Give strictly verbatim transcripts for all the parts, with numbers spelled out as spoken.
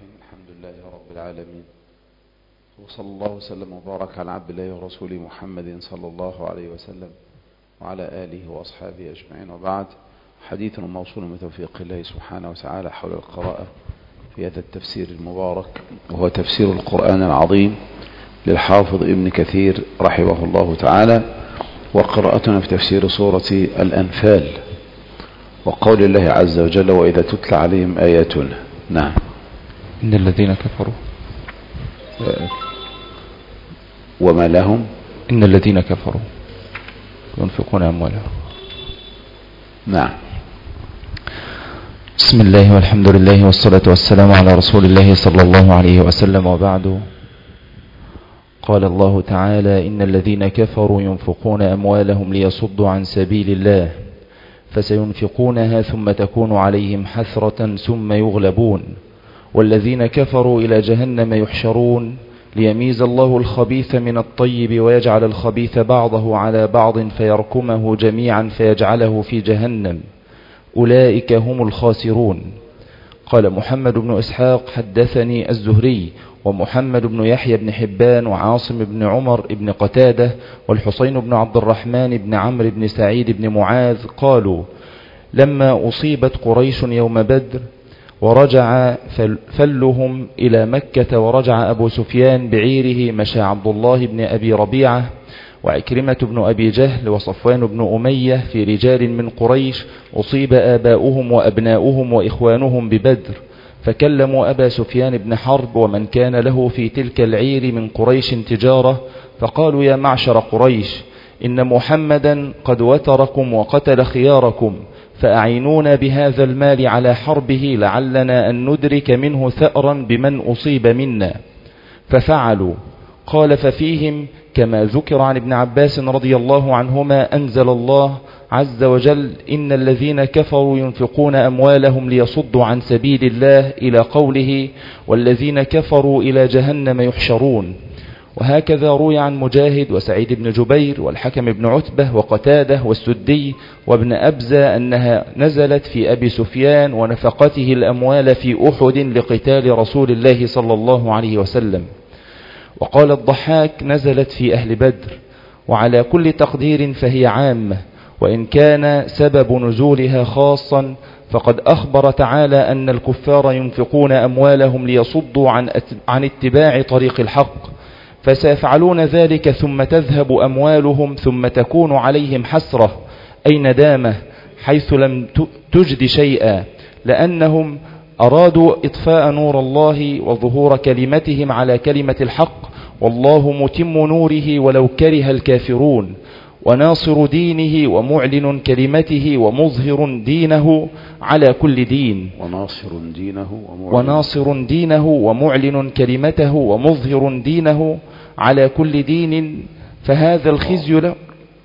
الرحيم. الحمد لله رب العالمين، وصلى الله وسلم وبارك على عبد الله ورسوله محمد صلى الله عليه وسلم وعلى آله وأصحابه أجمعين، وبعد. حديثنا موصول من توفيق الله سبحانه وتعالى حول القراءة في هذا التفسير المبارك، وهو تفسير القرآن العظيم للحافظ ابن كثير رحمه الله تعالى، وقراءتنا في تفسير سورة الأنفال وقول الله عز وجل: وإذا تتلى عليهم آياتنا. نعم. إن الذين كفروا وما لهم إن الذين كفروا ينفقون أموالهم. نعم. بسم الله والحمد لله والصلاة والسلام على رسول الله صلى الله عليه وسلم، وبعد. قال الله تعالى: إن الذين كفروا ينفقون أموالهم ليصدوا عن سبيل الله فسينفقونها ثم تكون عليهم حسرة ثم يغلبون والذين كفروا إلى جهنم يحشرون ليميز الله الخبيث من الطيب ويجعل الخبيث بعضه على بعض فيركمه جميعا فيجعله في جهنم أولئك هم الخاسرون. قال محمد بن إسحاق: حدثني الزهري ومحمد بن يحيى بن حبان وعاصم بن عمر بن قتادة والحسين بن عبد الرحمن بن عمرو بن سعيد بن معاذ قالوا: لما أصيبت قريش يوم بدر ورجع فلهم إلى مكة ورجع أبو سفيان بعيره مشى عبد الله بن أبي ربيعة وعكرمة بن أبي جهل وصفوان بن أمية في رجال من قريش أصيب آباؤهم وأبناؤهم وإخوانهم ببدر، فكلموا أبا سفيان بن حرب ومن كان له في تلك العير من قريش تجارة، فقالوا: يا معشر قريش، إن محمدا قد وتركم وقتل خياركم، فأعينونا بهذا المال على حربه لعلنا أن ندرك منه ثأرا بمن أصيب منا. ففعلوا. قال: ففيهم كما ذكر عن ابن عباس رضي الله عنهما أنزل الله عز وجل: إن الذين كفروا ينفقون أموالهم ليصدوا عن سبيل الله إلى قوله: والذين كفروا إلى جهنم يحشرون. وهكذا روي عن مجاهد وسعيد بن جبير والحكم بن عتبة وقتادة والسدي وابن أبزة أنها نزلت في أبي سفيان ونفقته الأموال في أحد لقتال رسول الله صلى الله عليه وسلم. وقال الضحاك: نزلت في أهل بدر. وعلى كل تقدير فهي عامة، وإن كان سبب نزولها خاصا، فقد أخبر تعالى أن الكفار ينفقون أموالهم ليصدوا عن عن اتباع طريق الحق، فسيفعلون ذلك ثم تذهب أموالهم ثم تكون عليهم حسرة أي ندامة حيث لم تجد شيئا، لأنهم أرادوا إطفاء نور الله وظهور كلمتهم على كلمة الحق، والله متم نوره ولو كره الكافرون، وناصر دينه ومعلن كلمته ومظهر دينه على كل دين وناصر دينه ومعلن, وناصر دينه ومعلن كلمته ومظهر دينه على كل دين. فهذا الخزي له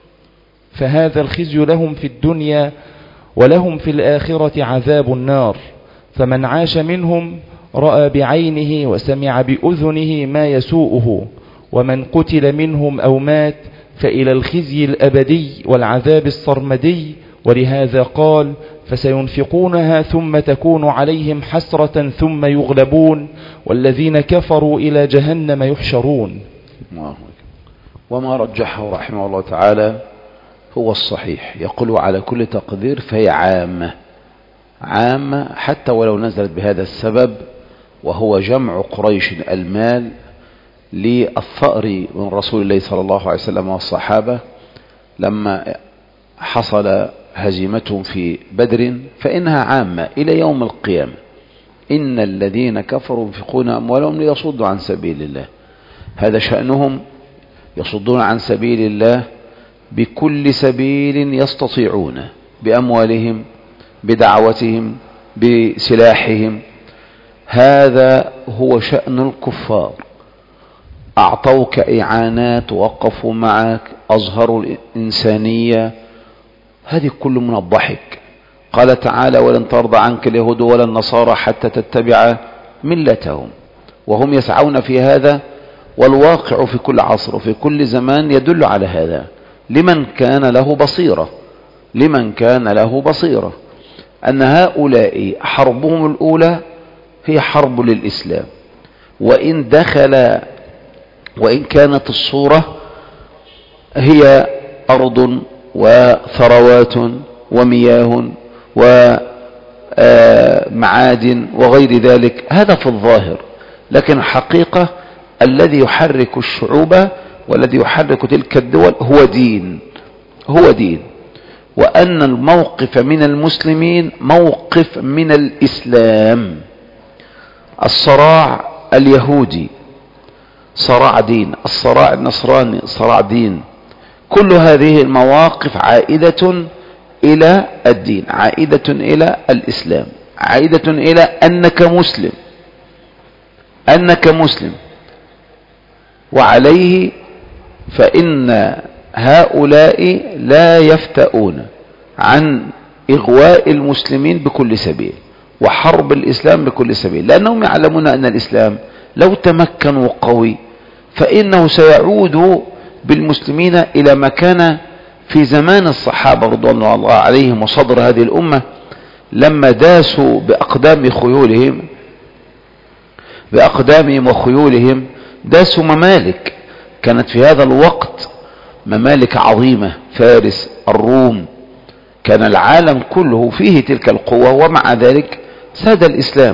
فهذا الخزي لهم في الدنيا، ولهم في الآخرة عذاب النار. فمن عاش منهم رأى بعينه وسمع بأذنه ما يسوءه، ومن قتل منهم أو مات فإلى الخزي الأبدي والعذاب الصرمدي. ولهذا قال: فسينفقونها ثم تكون عليهم حسرة ثم يغلبون والذين كفروا إلى جهنم يحشرون. وما رجحه رحمه الله تعالى هو الصحيح، يقول على كل تقدير فهي عامة عامة حتى ولو نزلت بهذا السبب، وهو جمع قريش المال للثأر من رسول الله صلى الله عليه وسلم والصحابة لما حصل هزيمتهم في بدر، فإنها عامة إلى يوم القيامة. إن الذين كفروا ينفقون أموالهم ليصدوا عن سبيل الله، هذا شأنهم، يصدون عن سبيل الله بكل سبيل يستطيعون، بأموالهم، بدعوتهم، بسلاحهم. هذا هو شأن الكفار. أعطوك إعانات، وقفوا معك، أظهروا الإنسانية، هذه كل من الضحك. قال تعالى: ولن ترضى عنك اليهود ولا النصارى حتى تتبع ملتهم، وهم يسعون في هذا، والواقع في كل عصر وفي كل زمان يدل على هذا لمن كان له بصيرة لمن كان له بصيرة أن هؤلاء حربهم الأولى هي حرب للإسلام، وإن دخل وإن كانت الصورة هي أرض وثروات ومياه ومعادن وغير ذلك، هذا في الظاهر، لكن الحقيقة الذي يحرك الشعوب والذي يحرك تلك الدول هو دين، هو دين، وأن الموقف من المسلمين موقف من الإسلام. الصراع اليهودي صراع دين، الصراع النصراني صراع دين، كل هذه المواقف عائدة إلى الدين، عائدة إلى الإسلام، عائدة إلى أنك مسلم، أنك مسلم. وعليه فإن هؤلاء لا يفتؤون عن إغواء المسلمين بكل سبيل وحرب الإسلام بكل سبيل، لأنهم يعلمون أن الإسلام لو تمكنوا قوي فإنه سيعود بالمسلمين إلى ما كان في زمان الصحابة رضوان الله عليهم وصدر هذه الأمة، لما داسوا بأقدام خيولهم بأقدامهم وخيولهم داسوا ممالك كانت في هذا الوقت ممالك عظيمة، فارس، الروم، كان العالم كله فيه تلك القوة، ومع ذلك ساد الإسلام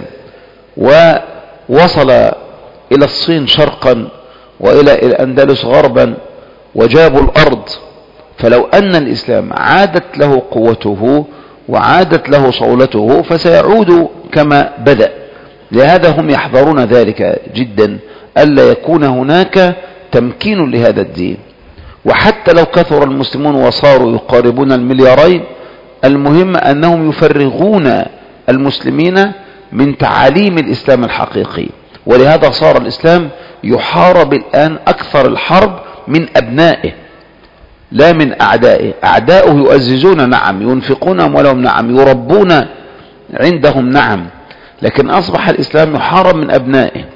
ووصل إلى الصين شرقا وإلى الأندلس غربا وجابوا الأرض. فلو أن الإسلام عادت له قوته وعادت له صولته فسيعود كما بدأ. لهذا هم يحذرون ذلك جدا، ألا يكون هناك تمكين لهذا الدين. وحتى لو كثر المسلمون وصاروا يقاربون المليارين، المهم أنهم يفرغون المسلمين من تعاليم الإسلام الحقيقي. ولهذا صار الإسلام يحارب الآن أكثر الحرب من أبنائه لا من أعدائه. أعداؤه يؤززون، نعم، ينفقون أموالهم، نعم، يربون عندهم، نعم، لكن أصبح الإسلام يحارب من أبنائه،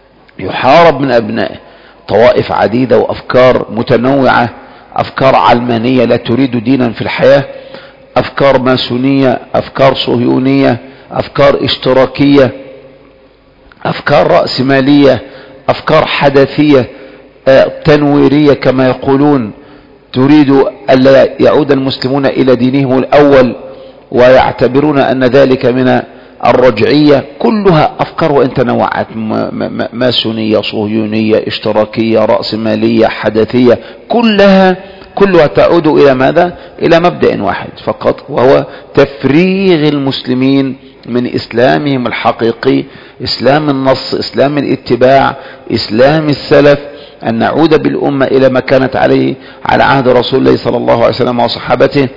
يحارب من أبنائه. طوائف عديدة وأفكار متنوعة، أفكار علمانية لا تريد دينا في الحياة، أفكار ماسونية، أفكار صهيونية، أفكار اشتراكية، أفكار رأسمالية، أفكار حداثية تنويرية كما يقولون، تريد ألا يعود المسلمون إلى دينهم الأول ويعتبرون أن ذلك من الرجعية. كلها أفكار وإن تنوعت، ماسونية، صهيونية، اشتراكية، رأسمالية، حداثية، كلها كلها تعود إلى ماذا؟ إلى مبدأ واحد فقط، وهو تفريغ المسلمين من إسلامهم الحقيقي، إسلام النص، إسلام الاتباع، إسلام السلف، أن نعود بالأمة إلى ما كانت عليه على عهد رسول الله صلى الله عليه وسلم وصحابته.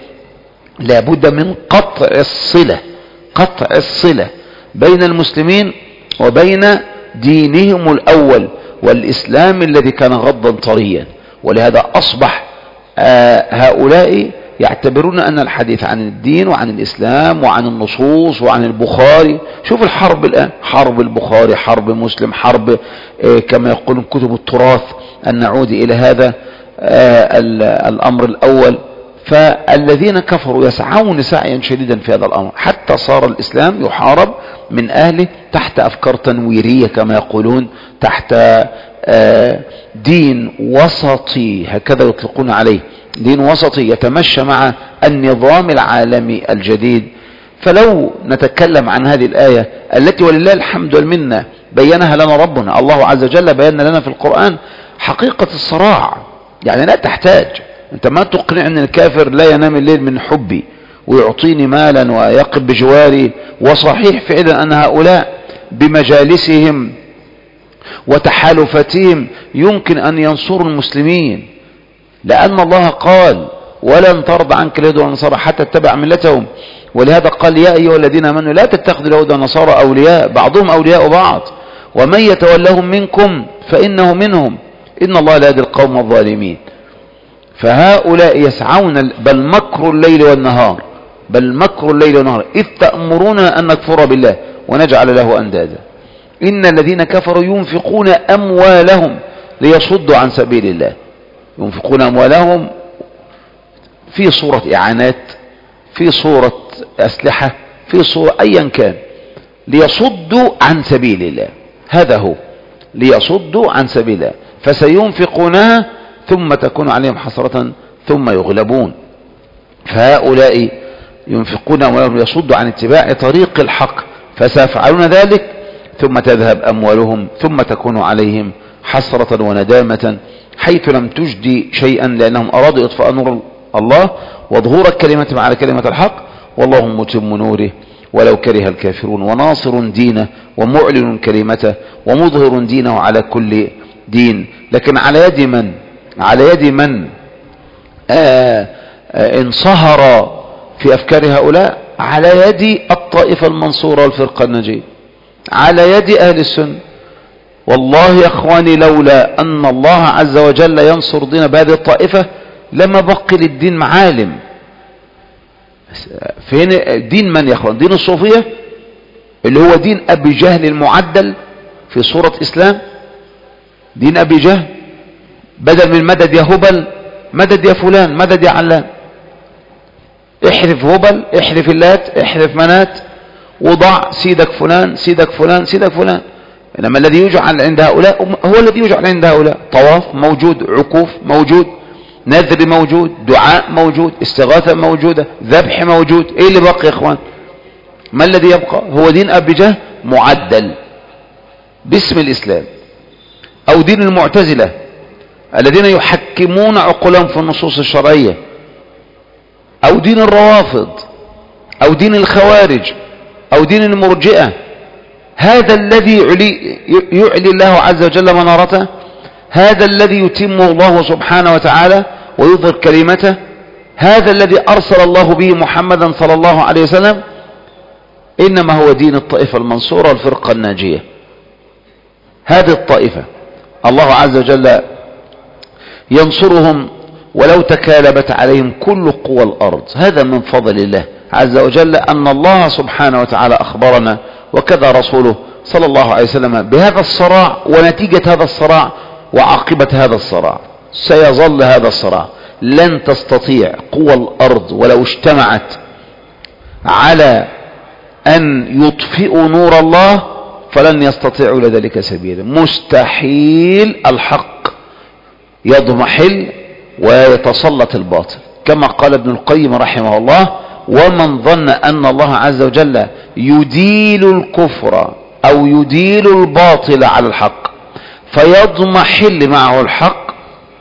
لابد من قطع الصلة، قطع الصلة بين المسلمين وبين دينهم الأول والإسلام الذي كان غضا طريا. ولهذا أصبح آه هؤلاء يعتبرون أن الحديث عن الدين وعن الإسلام وعن النصوص وعن البخاري، شوف الحرب الآن، حرب البخاري، حرب مسلم، حرب آه كما يقولون كتب التراث، أن نعود إلى هذا آه الأمر الأول. فالذين كفروا يسعون سعيا شديدا في هذا الأمر، حتى صار الإسلام يحارب من أهله تحت أفكار تنويرية كما يقولون، تحت دين وسطي، هكذا يطلقون عليه، دين وسطي يتمشى مع النظام العالمي الجديد. فلو نتكلم عن هذه الآية التي ولله الحمد والمنة بينها لنا ربنا، الله عز وجل بينا لنا في القرآن حقيقة الصراع، يعني لا تحتاج انت ما تقنع ان الكافر لا ينام الليل من حبي ويعطيني مالا ويقف بجواري. وصحيح فعلا ان هؤلاء بمجالسهم وتحالفتهم يمكن ان ينصروا المسلمين، لان الله قال ولن ترضى عنك اليهود والنصارى حتى تتبع ملتهم. ولهذا قال يا ايها الذين امنوا لا تتخذوا اليهود والنصارى اولياء بعضهم اولياء بعض ومن يتولهم منكم فانه منهم ان الله لا يهدي القوم الظالمين. فهؤلاء يسعون، بل مكر الليل والنهار، بل مكر الليل والنهار إذ تأمرنا أن نكفر بالله ونجعل له أندادا إن الذين كفروا ينفقون أموالهم ليصدوا عن سبيل الله. ينفقون أموالهم في صورة إعانات، في صورة أسلحة، في صورة أيا كان، ليصدوا عن سبيل الله، هذا هو، ليصدوا عن سبيل الله، فسينفقونها ثم تكون عليهم حسرة ثم يغلبون. فهؤلاء ينفقون أموالهم ليصدوا عن اتباع طريق الحق، فسيفعلون ذلك ثم تذهب أموالهم ثم تكون عليهم حسرة وندامة، حيث لم تجدي شيئا، لأنهم أرادوا إطفاء نور الله وظهور الكلمة على كلمة الحق، والله متم نوره ولو كره الكافرون، وناصر دينه ومعلن كلمته ومظهر دينه على كل دين. لكن على يد من على يد من آآ آآ انصهر في أفكار هؤلاء؟ على يد الطائفة المنصورة والفرقة الناجية، على يد أهل السنة. والله يا اخواني لولا أن الله عز وجل ينصر دين بهذه الطائفة لما بقي للدين معالم. فين دين من يا اخوان؟ دين الصوفية اللي هو دين أبي جهل المعدل في صورة إسلام. دين أبي جهل، بدل من مدد يا هبل مدد يا فلان، مدد يا علان، احرف هبل احرف اللات احرف منات، وضع سيدك فلان سيدك فلان سيدك فلان. إنما الذي يجعل عند هؤلاء هو الذي يجعل عند هؤلاء، طواف موجود، عكوف موجود، نذر موجود، دعاء موجود، استغاثة موجودة، ذبح موجود. ايه اللي بقى يا اخوان؟ ما الذي يبقى؟ هو دين أبي جهل معدل باسم الإسلام، أو دين المعتزلة الذين يحكمون عقولهم في النصوص الشرعية، أو دين الروافض، أو دين الخوارج، أو دين المرجئة. هذا الذي يعلي, يعلي الله عز وجل منارته، هذا الذي يتمه الله سبحانه وتعالى ويظهر كلمته، هذا الذي أرسل الله به محمدا صلى الله عليه وسلم، إنما هو دين الطائفة المنصورة والفرقة الناجية. هذه الطائفة الله عز وجل ينصرهم ولو تكالبت عليهم كل قوى الأرض. هذا من فضل الله عز وجل، أن الله سبحانه وتعالى أخبرنا وكذا رسوله صلى الله عليه وسلم بهذا الصراع ونتيجة هذا الصراع وعاقبة هذا الصراع. سيظل هذا الصراع، لن تستطيع قوى الأرض ولو اجتمعت على أن يطفئوا نور الله فلن يستطيعوا لذلك سبيلا. مستحيل الحق يضمحل ويتسلط الباطل، كما قال ابن القيم رحمه الله: ومن ظن أن الله عز وجل يديل الكفر أو يديل الباطل على الحق فيضمحل معه الحق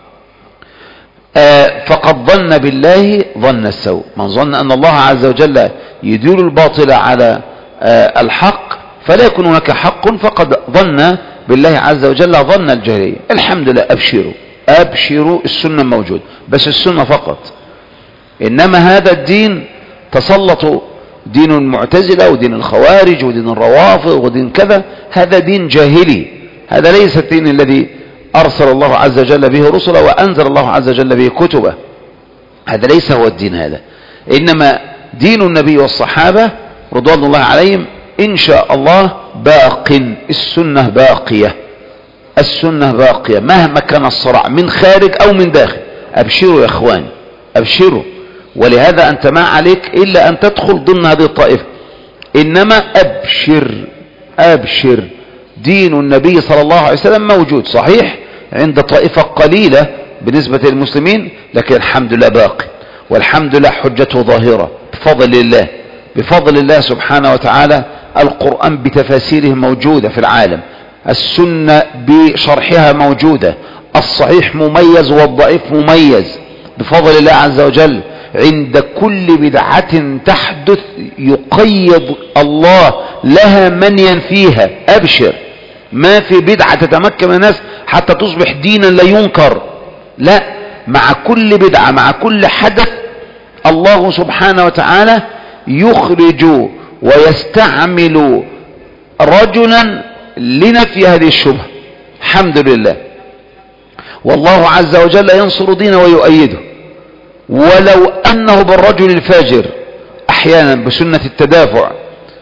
آه فقد ظن بالله ظن السوء. من ظن أن الله عز وجل يديل الباطل على آه الحق فلا يكون هناك حق، فقد ظن بالله عز وجل ظن الجاهلية. الحمد لله، أبشروا أبشروا، السنة موجود، بس السنة فقط. إنما هذا الدين تسلطوا دين المعتزلة ودين الخوارج ودين الروافض ودين كذا، هذا دين جاهلي، هذا ليس الدين الذي أرسل الله عز وجل به رسله وأنزل الله عز وجل به كتبه، هذا ليس هو الدين هذا. إنما دين النبي والصحابة رضوان الله عليهم إن شاء الله باق، السنة باقية، السنة باقية مهما كان الصراع من خارج أو من داخل. أبشروا يا إخواني أبشروا، ولهذا أنت ما عليك إلا أن تدخل ضمن هذه الطائفة. إنما أبشر أبشر، دين النبي صلى الله عليه وسلم موجود، صحيح عند طائفة قليلة بالنسبة للمسلمين، لكن الحمد لله باقي، والحمد لله حجته ظاهرة بفضل الله، بفضل الله سبحانه وتعالى. القرآن بتفاسيره موجودة في العالم، السنة بشرحها موجودة، الصحيح مميز والضعيف مميز بفضل الله عز وجل. عند كل بدعة تحدث يقيض الله لها من ينفيها. أبشر، ما في بدعة تتمكن من الناس حتى تصبح دينا لا ينكر، لا، مع كل بدعة مع كل حدث الله سبحانه وتعالى يخرج ويستعمل رجلا لنفي هذه الشبهة. الحمد لله، والله عز وجل ينصر دينه ويؤيده، ولو أنه بالرجل الفاجر أحيانا بسنة التدافع.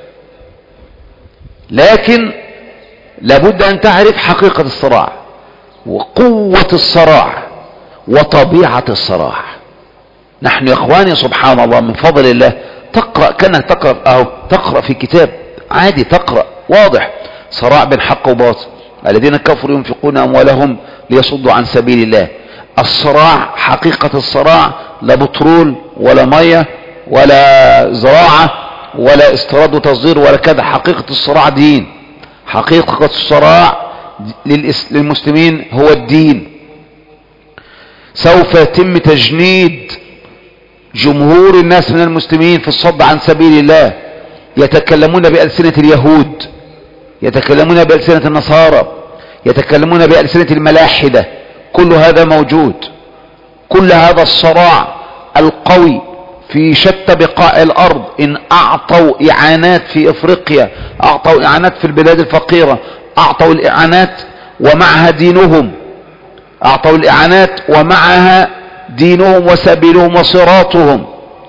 لكن لابد أن تعرف حقيقة الصراع وقوة الصراع وطبيعة الصراع. نحن يا إخواني سبحان الله من فضل الله تقرأ كأنك تقرأ أو تقرأ في كتاب عادي تقرأ واضح. صراع بين حق وباطل. الذين كفروا ينفقون أموالهم ليصدوا عن سبيل الله. الصراع حقيقة الصراع لا بترول ولا مية ولا زراعة ولا استيراد وتصدير ولا كذا. حقيقة الصراع دين. حقيقة الصراع للمسلمين هو الدين. سوف يتم تجنيد جمهور الناس من المسلمين في الصد عن سبيل الله. يتكلمون بألسنة اليهود، يتكلمون بألسنة النصارى، يتكلمون بألسنة الملاحدة. كل هذا موجود. كل هذا الصراع القوي في شتى بقاع الأرض. إن أعطوا إعانات في إفريقيا، أعطوا إعانات في البلاد الفقيرة، أعطوا الإعانات ومعها دينهم، أعطوا الإعانات ومعها دينهم وسبيلهم وصراطهم.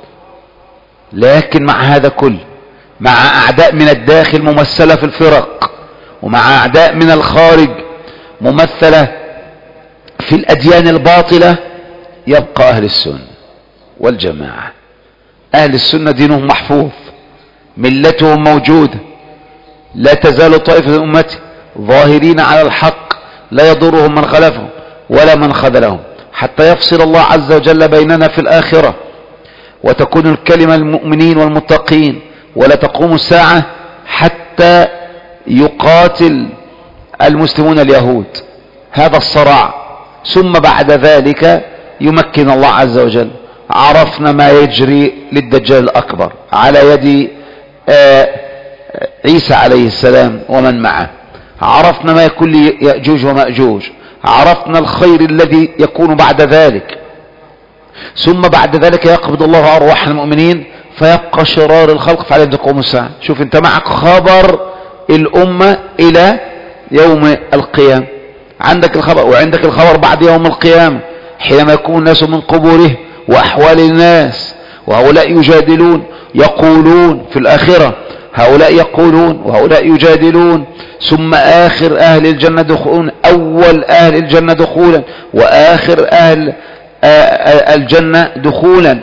لكن مع هذا كل، مع أعداء من الداخل ممثلة في الفرق، ومع أعداء من الخارج ممثلة في الأديان الباطلة، يبقى أهل السنة والجماعة. أهل السنة دينهم محفوظ، ملتهم موجودة، لا تزال طائفة من أمتي ظاهرين على الحق، لا يضرهم من خلفهم ولا من خذلهم، حتى يفصل الله عز وجل بيننا في الآخرة، وتكون الكلمة للمؤمنين والمتقين، ولا تقوم الساعة حتى يقاتل المسلمون اليهود. هذا الصراع. ثم بعد ذلك يمكن الله عز وجل. عرفنا ما يجري للدجال الأكبر على يد عيسى عليه السلام ومن معه. عرفنا ما يكون ليأجوج ومأجوج. عرفنا الخير الذي يكون بعد ذلك. ثم بعد ذلك يقبض الله أرواح المؤمنين فيبقى شرار الخلق فعليهم تقوم الساعة. شوف انت معك خبر الأمة إلى يوم القيامة، عندك الخبر، وعندك الخبر بعد يوم القيامة حينما يكون الناس من قبوره وأحوال الناس، وهؤلاء يجادلون يقولون في الآخرة، هؤلاء يقولون وهؤلاء يجادلون. ثم آخر أهل الجنة دخولا، أول أهل الجنة دخولا، وآخر أهل الجنة دخولا،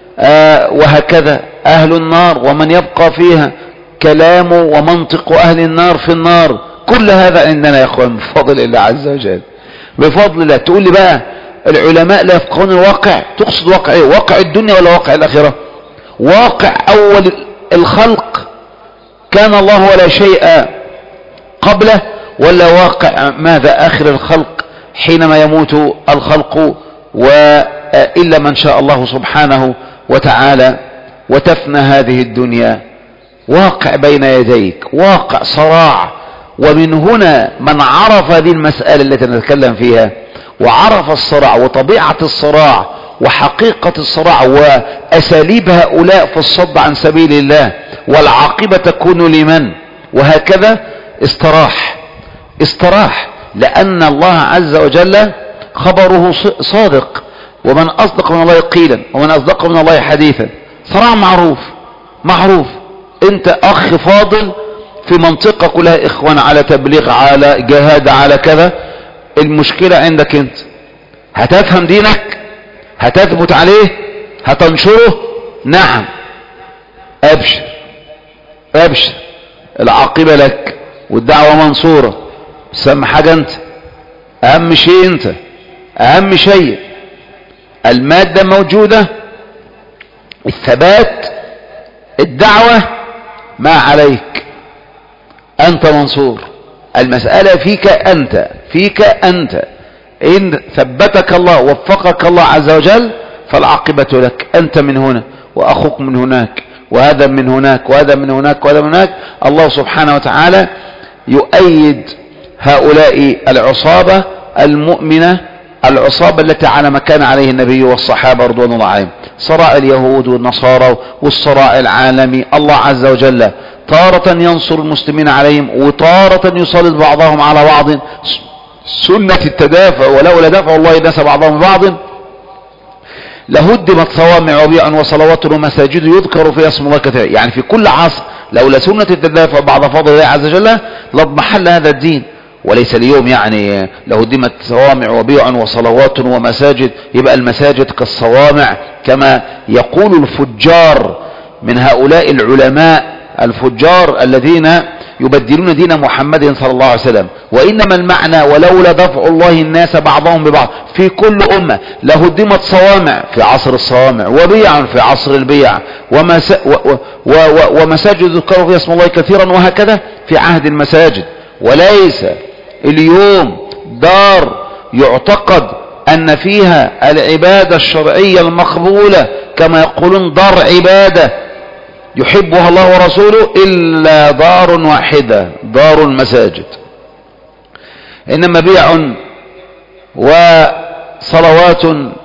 وهكذا أهل النار ومن يبقى فيها، كلام ومنطق أهل النار في النار. كل هذا عندنا يا أخوان بفضل الله عز وجل، بفضل الله. تقول لي بقى العلماء لا يفقهون الواقع، تقصد واقع ايه؟ واقع الدنيا ولا واقع الآخرة؟ واقع أول الخلق كان الله ولا شيء قبله، ولا واقع ماذا آخر الخلق حينما يموت الخلق وإلا من شاء الله سبحانه وتعالى وتفنى هذه الدنيا؟ واقع بين يديك، واقع صراع. ومن هنا من عرف هذه المسألة التي نتكلم فيها، وعرف الصراع وطبيعة الصراع وحقيقة الصراع وأساليب هؤلاء في الصد عن سبيل الله، والعاقبة تكون لمن، وهكذا استراح استراح لأن الله عز وجل خبره صادق. ومن أصدق من الله قيلا ومن أصدق من الله حديثا. صراع معروف معروف. انت أخ فاضل في منطقة كلها إخوان على تبليغ على جهاد على كذا. المشكلة عندك انت، هتفهم دينك، هتثبت عليه، هتنشره، نعم، ابشر ابشر، العاقبة لك والدعوة منصورة. بس اهم حاجة انت، اهم شيء انت، اهم شيء المادة موجودة، الثبات، الدعوة ما عليك، انت منصور. المسألة فيك انت، فيك انت. ان ثبتك الله وفقك الله عز وجل فالعاقبة لك. انت من هنا واخوك من هناك، وهذا من هناك وهذا من هناك وهذا من هناك. الله سبحانه وتعالى يؤيد هؤلاء العصابة المؤمنة، العصابة التي على ما كان عليه النبي والصحابة رضوان الله عليهم. صراع اليهود والنصارى والصراع العالمي، الله عز وجل تارة ينصر المسلمين عليهم وتارة يسلط بعضهم على بعض. سنة التدافع، ولولا دفع الله الناس بعضهم ببعض لهدمت صوامع وبيع وصلوات ومساجد يذكر فيها اسم الله كثيرا. يعني في كل عصر لولا سنة التدافع بعد فضل الله عز وجل لاضمحل هذا الدين. وليس اليوم يعني لهدمت صوامع وبيع وصلوات ومساجد، يبقى المساجد كالصوامع كما يقول الفجار من هؤلاء العلماء الفجار الذين يبدلون دين محمد صلى الله عليه وسلم. وإنما المعنى ولولا دفع الله الناس بعضهم ببعض في كل أمة لهدمت صوامع في عصر الصوامع وبيع في عصر البيع ومس... و... و... و... ومساجد يذكر فيها اسم الله كثيرا وهكذا في عهد المساجد. وليس اليوم دار يعتقد أن فيها العبادة الشرعية المقبولة كما يقولون دار عبادة يحبها الله ورسوله إلا دار واحدة دار المساجد. إنما بيع وصلوات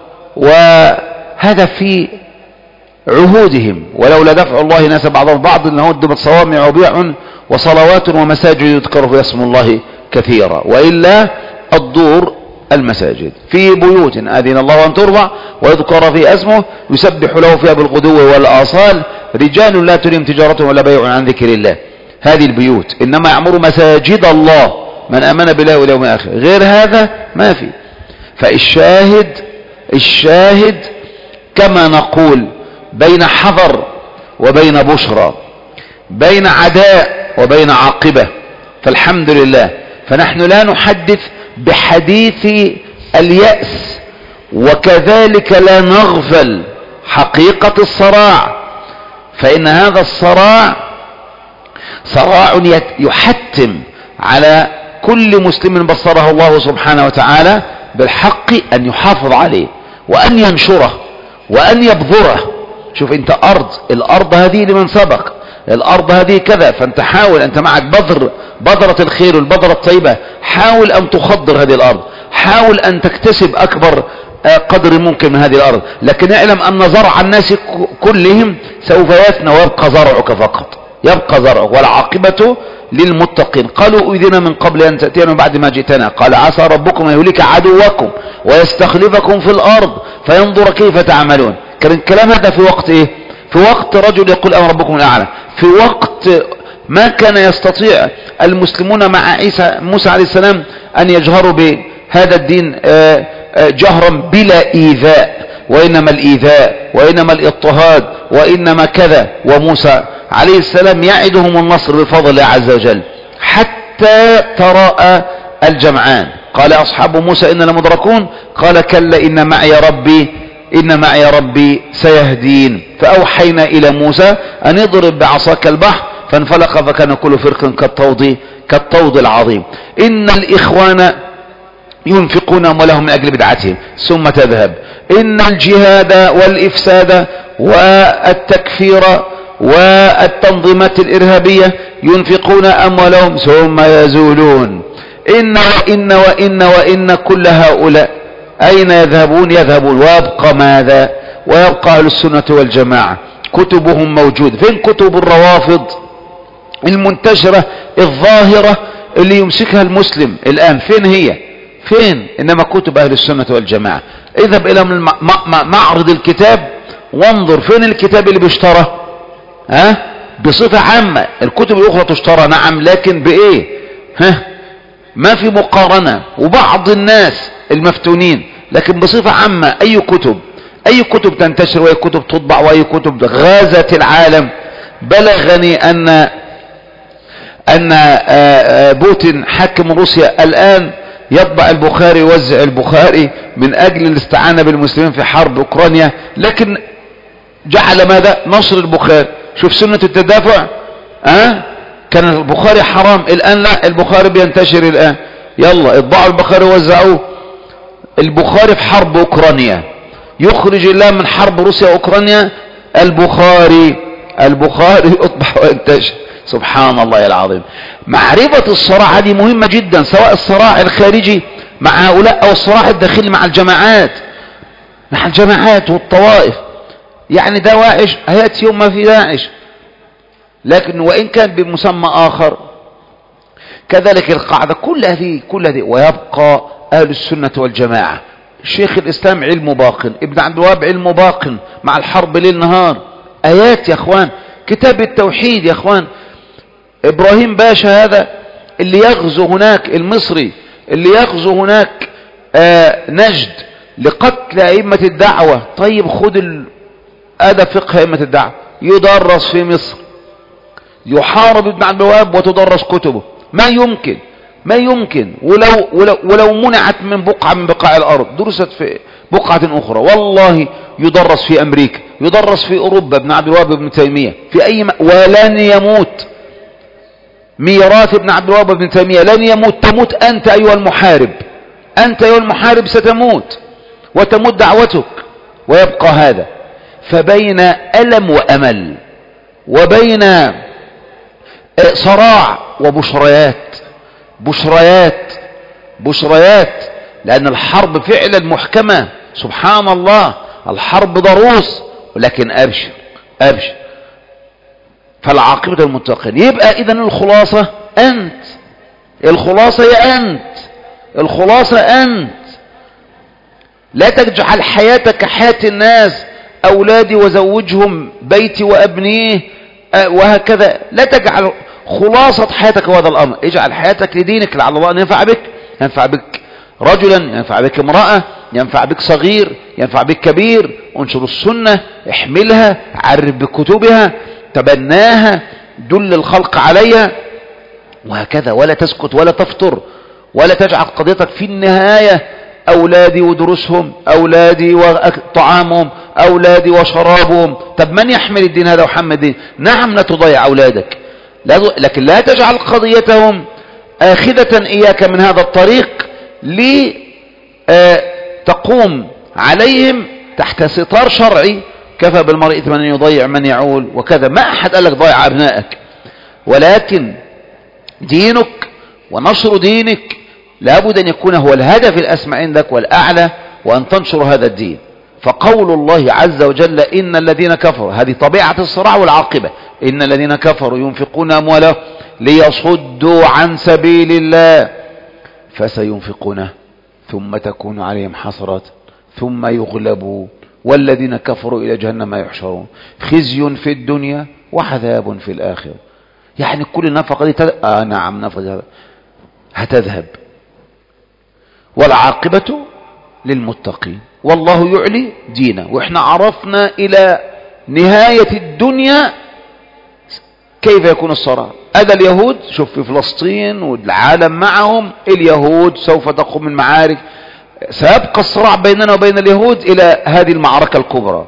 وهذا في عهودهم. ولولا دفع الله الناس بعضهم بعض لهدمت صوامع وبيع وصلوات ومساجد يذكر فيها اسم الله كثيرا. وإلا الدور المساجد في بيوت أذن الله أن ترفع ويذكر فيها اسمه يسبح له فيها بالغدو والآصال رجال لا تلهم تجارة ولا بيع عن ذكر الله. هذه البيوت إنما يعمر مساجد الله من آمن بالله واليوم الآخر، غير هذا ما في. فالشاهد الشاهد كما نقول بين حذر وبين بشرى، بين عداء وبين عاقبة. فالحمد لله فنحن لا نحدث بحديث اليأس، وكذلك لا نغفل حقيقة الصراع، فإن هذا الصراع صراع يحتم على كل مسلم بصره الله سبحانه وتعالى بالحق أن يحافظ عليه وأن ينشره وأن يبذره. شوف انت أرض، الأرض هذه لمن سبق، الأرض هذه كذا، فانت حاول، انت معك بذر بذرة الخير والبذرة الطيبة، حاول أن تخضر هذه الأرض، حاول أن تكتسب أكبر قدر ممكن من هذه الأرض. لكن اعلم أن زرع الناس كلهم سوف يفنى ويبقى زرعك فقط، يبقى زرعك، والعاقبة للمتقين. قالوا أذنا من قبل أن تأتينا بعد ما جئتنا، قال عسى ربكم أن يهلك عدوكم ويستخلفكم في الأرض فينظر كيف تعملون. كان الكلام هذا في وقت إيه؟ في وقت رجل يقول أنا ربكم الأعلى، في وقت ما كان يستطيع المسلمون مع عيسى موسى عليه السلام أن يجهروا بهذا الدين جهرا بلا إيذاء، وإنما الإيذاء وإنما الاضطهاد وإنما كذا. وموسى عليه السلام يعدهم النصر بفضل الله عز وجل حتى تراءى الجمعان. قال أصحاب موسى إننا لمدركون، قال كلا إن معي ربي إن معي ربي سيهدين. فأوحينا إلى موسى أن يضرب بعصاك البحر فانفلق فكان كل فرق كالطود كالطود العظيم. إن الإخوان ينفقون أموالهم من أجل بدعتهم ثم تذهب. إن الجهاد والإفساد والتكفير والتنظيمات الإرهابية ينفقون أموالهم ثم يزولون. إن وإن وإن وإن كل هؤلاء أين يذهبون؟ يذهبون ويبقى ماذا؟ ويبقى أهل السنة والجماعة كتبهم موجود. فين كتب الروافض المنتشرة الظاهرة اللي يمسكها المسلم الآن؟ فين هي؟ فين؟ إنما كتب أهل السنة والجماعة. اذهب إلى معرض الكتاب وانظر فين الكتاب اللي بيشترى. ها؟ بصفة عامة الكتب الأخرى تشترى نعم، لكن بإيه؟ ها؟ ما في مقارنة. وبعض الناس المفتونين، لكن بصفة عامة أي كتب أي كتب تنتشر وأي كتب تطبع وأي كتب غازت العالم. بلغني أن أن بوتين حاكم روسيا الآن يطبع البخاري ويوزع البخاري من أجل الاستعانة بالمسلمين في حرب أوكرانيا، لكن جعل ماذا؟ نشر البخاري. شوف سنة التدافع. أه؟ كان البخاري حرام، الآن لا، البخاري بينتشر الآن. يلا اطبعوا البخاري ووزعوه. البخاري في حرب أوكرانيا، يخرج الله من حرب روسيا وأوكرانيا البخاري البخاري اطبع وانتشر. سبحان الله العظيم. معرفة الصراع هذه مهمة جدا، سواء الصراع الخارجي مع هؤلاء أو الصراع الداخلي مع الجماعات مع الجماعات والطوائف. يعني دواعش هيأتي يوم ما في داعش، لكن وإن كان بمسمى آخر كذلك القاعدة. كل هذه كل هذه ويبقى أهل السنة والجماعة. شيخ الإسلام علم باق، ابن عبد الوهاب علم باق، مع الحرب ليل نهار. آيات يا أخوان، كتاب التوحيد يا أخوان. إبراهيم باشا هذا اللي يغزو هناك، المصري اللي يغزو هناك آه نجد لقتل أئمة الدعوة. طيب خد أدب فقه أئمة الدعوة يدرس في مصر، يحارب ابن عبد الوهاب وتدرس كتبه، ما يمكن ما يمكن ولو, ولو, ولو منعت من بقعة من بقاع الأرض درست في بقعة أخرى، والله يدرس في أمريكا، يدرس في أوروبا ابن عبد الوهاب ابن تيمية في أي م... ولن يموت ميراث ابن عبد الوهاب ابن تيمية، لن يموت. تموت أنت أيها المحارب، أنت أيها المحارب ستموت وتموت دعوتك ويبقى هذا. فبين ألم وأمل وبين صراع وبشريات بشريات بشريات لأن الحرب فعلا محكمة، سبحان الله، الحرب ضروس، ولكن أبشر أبشر فالعاقبة المتقين. يبقى إذن الخلاصة أنت، الخلاصة يا أنت، الخلاصة أنت. لا تجعل حياتك حياة الناس، أولادي وزوجهم، بيتي وأبنيه وهكذا. لا تجعل خلاصة حياتك هذا الأمر، اجعل حياتك لدينك، لعل الله أن ينفع بك، ينفع بك رجلا، ينفع بك امرأة، ينفع بك صغير، ينفع بك كبير. انشر السنة، احملها، عرف بكتبها، تبناها، دل الخلق عليها وهكذا. ولا تسكت ولا تفتر ولا تجعل قضيتك في النهاية أولادي ودروسهم، أولادي وطعامهم، أولادي وشرابهم. طب من يحمل الدين هذا وحمل الدين؟ نعم لا تضيع أولادك، لكن لا تجعل قضيتهم آخذة إياك من هذا الطريق لتقوم عليهم تحت ستار شرعي. كفى بالمرء إثما أن يضيع من يعول وكذا. ما أحد قال لك ضيع أبنائك، ولكن دينك ونشر دينك لابد أن يكون هو الهدف الأسمى عندك والأعلى، وأن تنشر هذا الدين. فقول الله عز وجل إن الذين كفروا، هذه طبيعة الصراع والعاقبة، إن الذين كفروا ينفقون أموالهم ليصدوا عن سبيل الله فسينفقونه ثم تكون عليهم حسرات ثم يغلبوا والذين كفروا إلى جهنم يحشرون خزي في الدنيا وعذاب في الآخرة. يعني كل النفقة دي تذ... آه نعم نفقة هتذهب، والعاقبة للمتقين، والله يعلي دينه. وإحنا عرفنا إلى نهاية الدنيا كيف يكون الصراع. هذا اليهود، شوف في فلسطين والعالم معهم، اليهود سوف تقوم المعارك، سيبقى الصراع بيننا وبين اليهود إلى هذه المعركة الكبرى،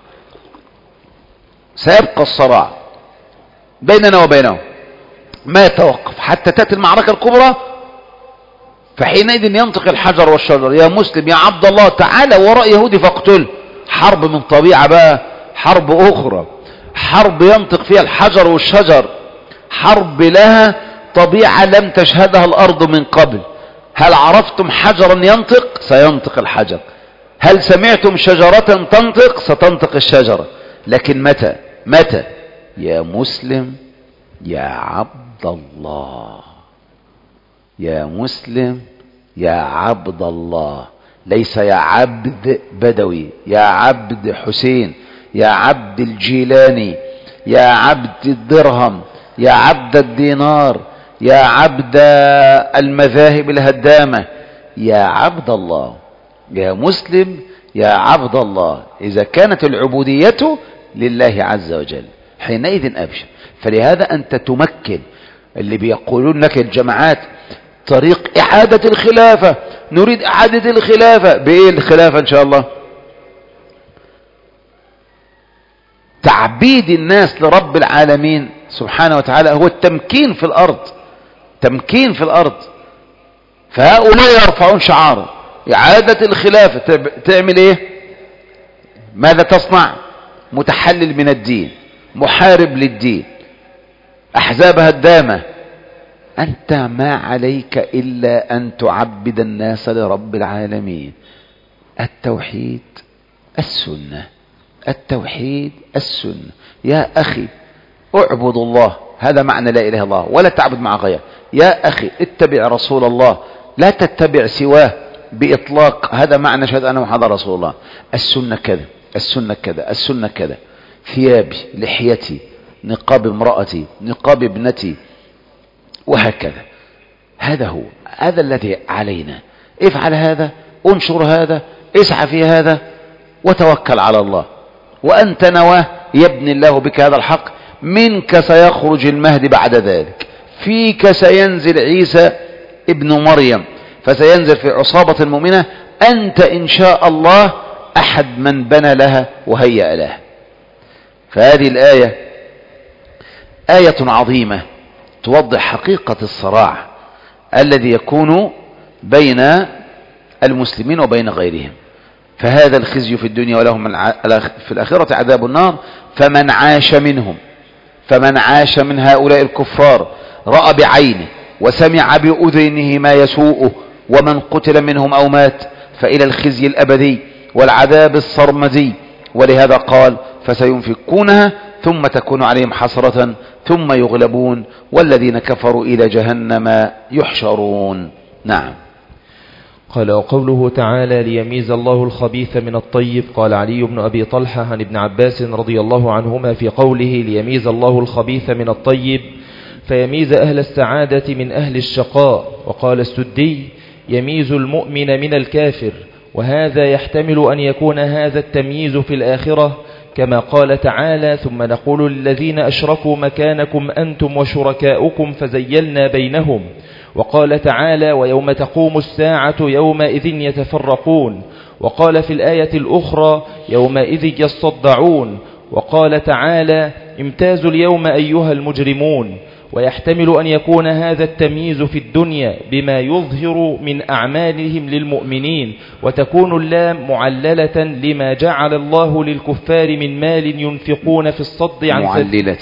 سيبقى الصراع بيننا وبينهم ما يتوقف حتى تأتي المعركة الكبرى. فحينئذ ينطق الحجر والشجر يا مسلم يا عبد الله تعالى وراء يهودي فاقتل. حرب من طبيعة بقى، حرب أخرى، حرب ينطق فيها الحجر والشجر، حرب لها طبيعة لم تشهدها الأرض من قبل. هل عرفتم حجرا ينطق؟ سينطق الحجر. هل سمعتم شجرة تنطق؟ ستنطق الشجرة. لكن متى؟ متى؟ يا مسلم يا عبد الله، يا مسلم يا عبد الله، ليس يا عبد بدوي، يا عبد حسين، يا عبد الجيلاني، يا عبد الدرهم، يا عبد الدينار، يا عبد المذاهب الهدامة، يا عبد الله، يا مسلم يا عبد الله. إذا كانت العبودية لله عز وجل حينئذ أبشر. فلهذا أنت تمكن اللي بيقولون لك الجماعات طريق إعادة الخلافة، نريد إعادة الخلافة. بإيه الخلافة إن شاء الله؟ تعبيد الناس لرب العالمين سبحانه وتعالى هو التمكين في الأرض، تمكين في الأرض. فهؤلاء يرفعون شعار إعادة الخلافة، تعمل إيه؟ ماذا تصنع؟ متحلل من الدين، محارب للدين، أحزاب هدامة. أنت ما عليك إلا أن تعبد الناس لرب العالمين. التوحيد السنة، التوحيد السنة. يا أخي اعبد الله، هذا معنى لا إله إلا الله، ولا تعبد مع غيره. يا أخي اتبع رسول الله، لا تتبع سواه بإطلاق، هذا معنى شهادة أن محمد رسول الله. السنة كذا، السنة كذا، السنة كذا، ثيابي، لحيتي، نقاب امرأتي، نقاب ابنتي، وهكذا. هذا هو، هذا الذي علينا. افعل هذا، انشر هذا، اسعى في هذا، وتوكل على الله. وأنت نواه يبني الله بك هذا الحق، منك سيخرج المهدي بعد ذلك، فيك سينزل عيسى ابن مريم، فسينزل في عصابة المؤمنة، أنت إن شاء الله أحد من بنى لها وهيأ لها. فهذه الآية آية عظيمة توضح حقيقة الصراع الذي يكون بين المسلمين وبين غيرهم. فهذا الخزي في الدنيا ولهم في الآخرة عذاب النار. فمن عاش منهم فمن عاش من هؤلاء الكفار رأى بعينه وسمع بأذنه ما يسوءه، ومن قتل منهم أو مات فإلى الخزي الأبدي والعذاب الصرمدي. ولهذا قال فسينفقونها ثم تكون عليهم حسرة ثم يغلبون والذين كفروا إلى جهنم يحشرون. نعم. قال وقوله تعالى ليميز الله الخبيث من الطيب. قال علي بن أبي طلحة عن ابن عباس رضي الله عنهما في قوله ليميز الله الخبيث من الطيب فيميز أهل السعادة من أهل الشقاء. وقال السدي يميز المؤمن من الكافر، وهذا يحتمل أن يكون هذا التمييز في الآخرة كما قال تعالى ثم نقول للذين أشركوا مكانكم أنتم وشركاؤكم فزيلنا بينهم. وقال تعالى ويوم تقوم الساعة يومئذ يتفرقون. وقال في الآية الأخرى يومئذ يصدعون. وقال تعالى امتازوا اليوم أيها المجرمون. ويحتمل أن يكون هذا التمييز في الدنيا بما يظهر من أعمالهم للمؤمنين، وتكون اللام معللة لما جعل الله للكفار من مال ينفقون في الصد عن معللة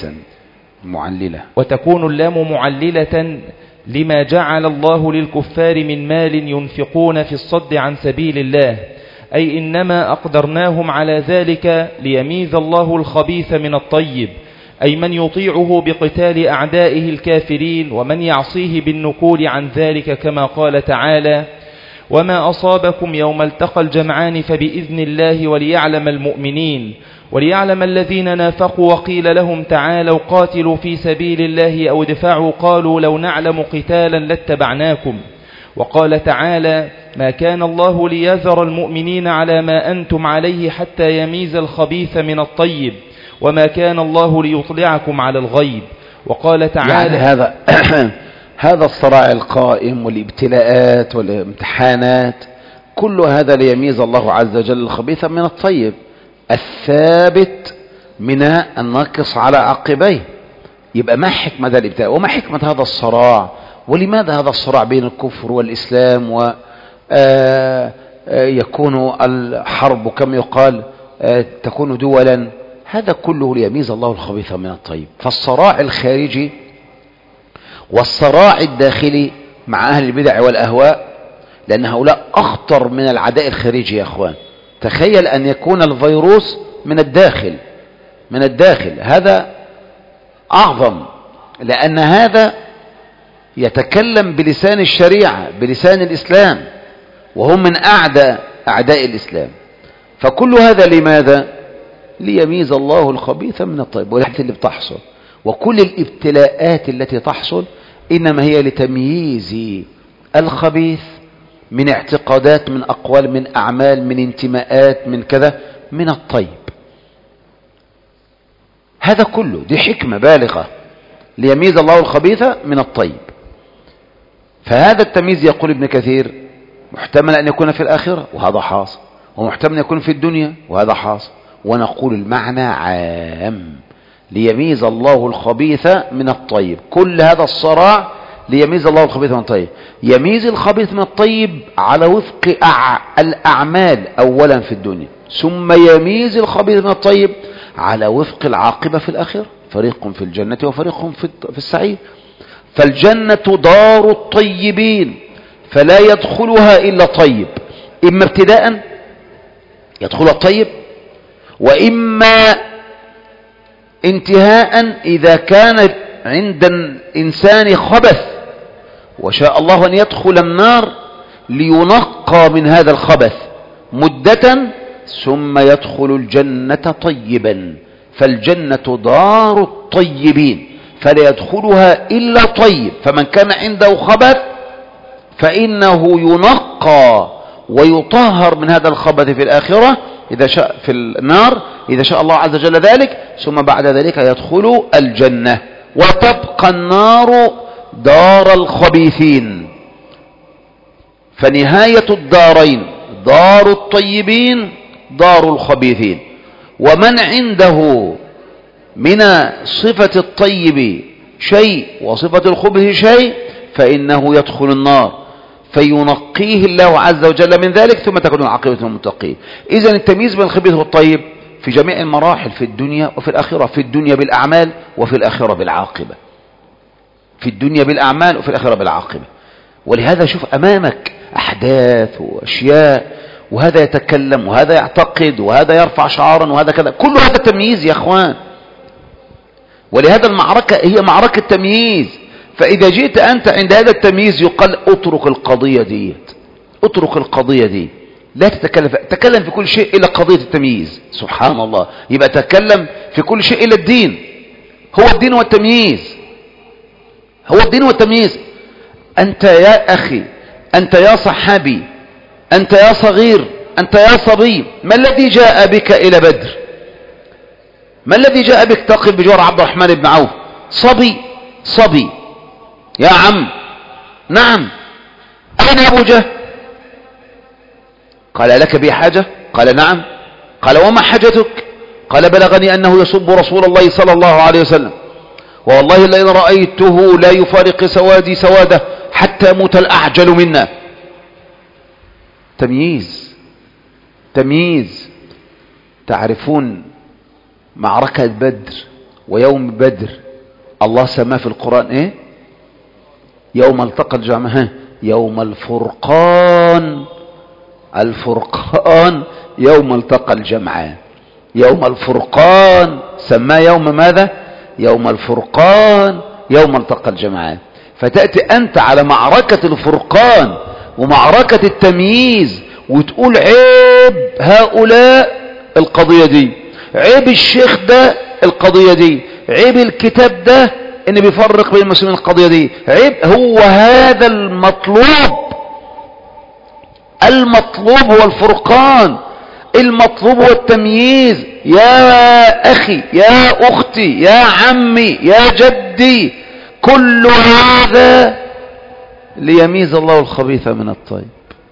معللة وتكون اللام معللة لما جعل الله للكفار من مال ينفقون في الصد عن سبيل الله، أي إنما أقدرناهم على ذلك ليميز الله الخبيث من الطيب، أي من يطيعه بقتال أعدائه الكافرين ومن يعصيه بالنكول عن ذلك كما قال تعالى وما أصابكم يوم التقى الجمعان فبإذن الله وليعلم المؤمنين وليعلم الذين نافقوا وقيل لهم تعالوا قاتلوا في سبيل الله أو ادفعوا قالوا لو نعلم قتالا لاتبعناكم. وقال تعالى ما كان الله ليذر المؤمنين على ما أنتم عليه حتى يميز الخبيث من الطيب وما كان الله ليطلعكم على الغيب. وقال تعالى يعني هذا هذا الصراع القائم والابتلاءات والامتحانات كل هذا ليميز الله عز وجل الخبيث من الطيب الثابت من الناقص على عقبيه. يبقى ما حكمة هذا الابتلاء وما حكمة هذا الصراع، ولماذا هذا الصراع بين الكفر والإسلام ويكون الحرب كما يقال تكون دولا؟ هذا كله ليميز الله الخبيث من الطيب. فالصراع الخارجي والصراع الداخلي مع أهل البدع والأهواء، لأن هؤلاء أخطر من العداء الخارجي يا أخوان. تخيل أن يكون الفيروس من الداخل من الداخل هذا أعظم، لأن هذا يتكلم بلسان الشريعة بلسان الإسلام وهم من أعدى أعداء الإسلام. فكل هذا لماذا؟ ليميز الله الخبيث من الطيب. والحاجات اللي بتحصل وكل الابتلاءات التي تحصل إنما هي لتمييز الخبيث من اعتقادات من أقوال من أعمال من انتماءات من كذا من الطيب. هذا كله دي حكمة بالغة ليميز الله الخبيث من الطيب. فهذا التمييز يقول ابن كثير محتمل أن يكون في الآخرة وهذا حاصل، ومحتمل أن يكون في الدنيا وهذا حاصل. ونقول المعنى عام ليميز الله الخبيث من الطيب. كل هذا الصراع ليميز الله الخبيث من الطيب. يميز الخبيث من الطيب على وفق أع... الأعمال أولا في الدنيا، ثم يميز الخبيث من الطيب على وفق العاقبة في الآخرة، فريق في الجنة وفريق في, في السعير. فالجنة دار الطيبين فلا يدخلها إلا طيب، إما ابتداء يدخل الطيب وإما انتهاء إذا كان عند الإنسان خبث وشاء الله أن يدخل النار لينقى من هذا الخبث مدة ثم يدخل الجنة طيبا. فالجنة دار الطيبين فلا يدخلها إلا طيب. فمن كان عنده خبث فإنه ينقى ويطهر من هذا الخبث في الآخرة إذا شاء في النار إذا شاء الله عز وجل ذلك، ثم بعد ذلك يدخل الجنة، وتبقى النار دار الخبيثين. فنهاية الدارين دار الطيبين دار الخبيثين. ومن عنده من صفة الطيب شيء وصفة الخبث شيء فإنه يدخل النار، فينقيه الله عز وجل من ذلك، ثم تكون العاقبة للمتقين. إذن التمييز بين الخبيث والطيب في جميع المراحل، في الدنيا وفي الآخرة. في الدنيا بالأعمال، وفي الآخرة بالعاقبة. في الدنيا بالأعمال، وفي الآخرة بالعاقبة. ولهذا شوف أمامك أحداث وأشياء، وهذا يتكلم وهذا يعتقد وهذا يرفع شعارا وهذا كذا، كل هذا تمييز يا أخوان. ولهذا المعركة هي معركة تمييز. فإذا جئت أنت عند هذا التمييز يقال اترك القضية دي، اترك القضية دي، لا تتكلم تكلم في كل شيء إلا قضية التمييز. سبحان الله، يبقى تكلم في كل شيء إلا الدين. هو الدين والتمييز، هو الدين والتمييز. أنت يا أخي، أنت يا صحابي، أنت يا صغير، أنت يا صبي، ما الذي جاء بك إلى بدر؟ ما الذي جاء بك تقف بجوار عبد الرحمن بن عوف؟ صبي صبي يا عم. نعم. أين أبو جهل؟ قال لك بي حاجة؟ قال نعم. قال وما حاجتك؟ قال بلغني أنه يسب رسول الله صلى الله عليه وسلم، والله لئن رأيته لا يفارق سوادي سواده حتى موت الأعجل منا. تمييز، تمييز. تعرفون معركة بدر ويوم بدر الله سماه في القرآن ايه؟ يوم التقى الجمعان، يوم الفرقان. الفرقان يوم التقى الجمعان، يوم الفرقان سماه يوم ماذا؟ يوم الفرقان، يوم التقى الجمعان. فتأتي أنت على معركة الفرقان ومعركة التمييز وتقول عيب هؤلاء القضية دي، عيب الشيخ ده القضية دي، عيب الكتاب ده ان بيفرق بين المسلمين القضية دي، عيب. هو هذا المطلوب. المطلوب هو الفرقان، المطلوب هو التمييز. يا أخي، يا أختي، يا عمي، يا جدي، كل هذا ليميز الله الخبيث من الطيب.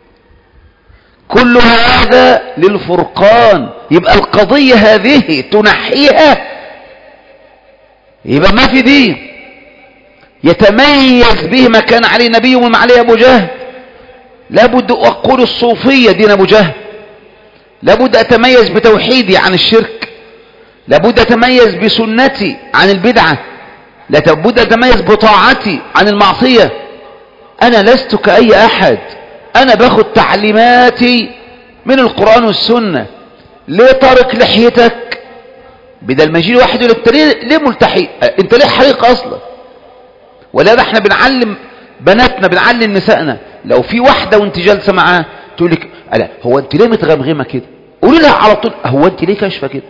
كل هذا للفرقان. يبقى القضية هذه تنحيها، يبقى ما في دين يتميز به ما كان عليه نبي وما عليه أبو جهل. لابد أقول الصوفية دين أبو جهل، لابد أتميز بتوحيدي عن الشرك، لابد أتميز بسنتي عن البدعة، لابد أتميز بطاعتي عن المعصية. أنا لست كأي أحد، أنا باخد تعليماتي من القرآن والسنة. ليه تارك لحيتك؟ بدل ما يجي واحد يقول انت ليه, ليه ملتحي؟ انت ليه حريق اصلا؟ ولذا احنا بنعلم بناتنا، بنعلم نسائنا، لو في واحدة وانت جالسة معاه تقول لك لا هو انت ليه متغمغمة كده؟ قولي لها على طول هو انت ليه كاشفة كده؟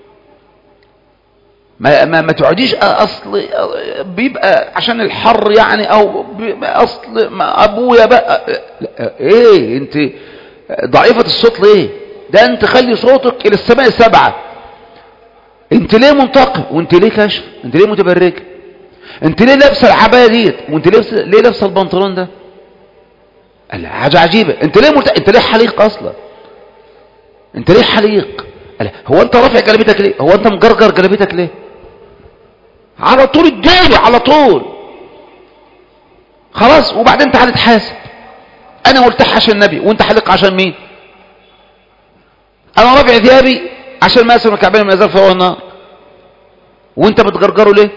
ما, ما, ما تقعديش اصل بيبقى عشان الحر يعني، او اصل ما ابويا بقى. ايه انت ضعيفة الصوت ليه؟ ده انت خلي صوتك الى السماء السبعة. انت ليه منتقم وانت ليه كاشف؟ انت ليه متبرجه؟ انت ليه لابسه العبايه ديت وانت ليه ليه لابسه البنطلون ده؟ قال حاجه عجيبه. انت ليه ملت... انت ليه حليق اصلا؟ انت ليه حليق؟ قال هو انت رافع جلابيتك ليه؟ هو انت مجرجر جلابيتك ليه؟ على طول الدين، على طول خلاص. وبعدين تعالى تحاسب. انا ملتح عشان النبي وانت حليق عشان مين؟ انا رافع ثيابي عشان ما اسر الكعبين من ازال فهو النار، وانت بتجرجره ليه؟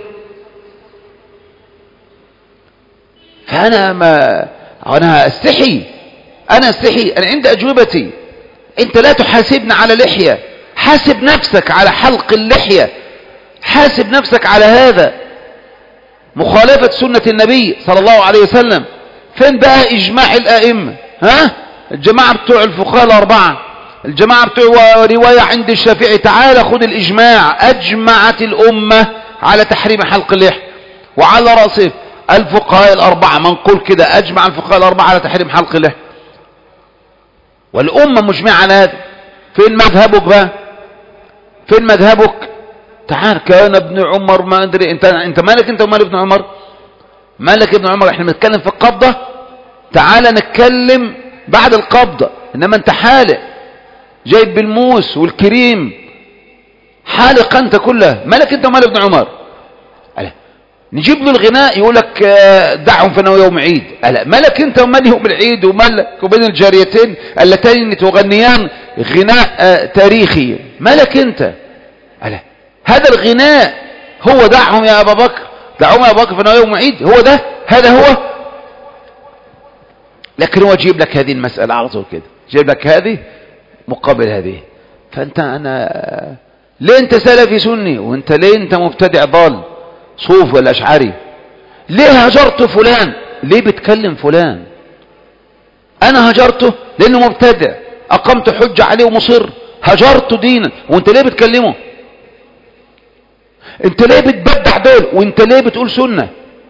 فانا ما انا استحي، انا استحي، انا عندي اجوبتي. انت لا تحاسبنا على لحية، حاسب نفسك على حلق اللحية، حاسب نفسك على هذا. مخالفة سنة النبي صلى الله عليه وسلم. فين بقى اجماع الائمة؟ ها الجماعة بتوع الفقهاء الاربعة، الجماعة بتوع رواية عند الشافعي، تعال خذ الإجماع. أجمعت الأمة على تحريم حلق اللحية، وعلى رأسه الفقهاء الأربعة، منقول كده أجمع الفقهاء الأربعة على تحريم حلق اللحية، والأمة مجمعة على هذا. فين مذهبك بقى؟ فين مذهبك؟ تعال كان ابن عمر ما ادري. انت انت مالك انت ومال ابن عمر؟ مالك ابن عمر؟ احنا بنتكلم في القبضة، تعال نتكلم بعد القبضة. انما انت حالق جايب بالموس والكريم، حالق انت كلها، مالك انت ومال ابن عمر؟ ألا نجيب له الغناء يقول لك دعهم فانه يوم عيد. ألا مالك انت ومال يوم العيد ومالك وبين الجاريتين اللتين تغنيان غناء تاريخي؟ مالك انت؟ ألا هذا الغناء هو دعهم يا ابا بكر، دعهم يا ابا بكر فانه يوم عيد، هو ده، هذا هو. لكن هو جيب لك هذه المسألة على طول كده، جيب لك هذه مقابل هذه. فانت انا ليه انت سلفي سني وانت ليه انت مبتدع ضال صوف ولا اشعري؟ ليه هجرت فلان؟ ليه بتكلم فلان؟ انا هجرته لانه مبتدع، اقمت حجة عليه ومصر، هجرته دينا، وانت ليه بتكلمه؟ انت ليه بتبدع دول وانت ليه بتقول سنة؟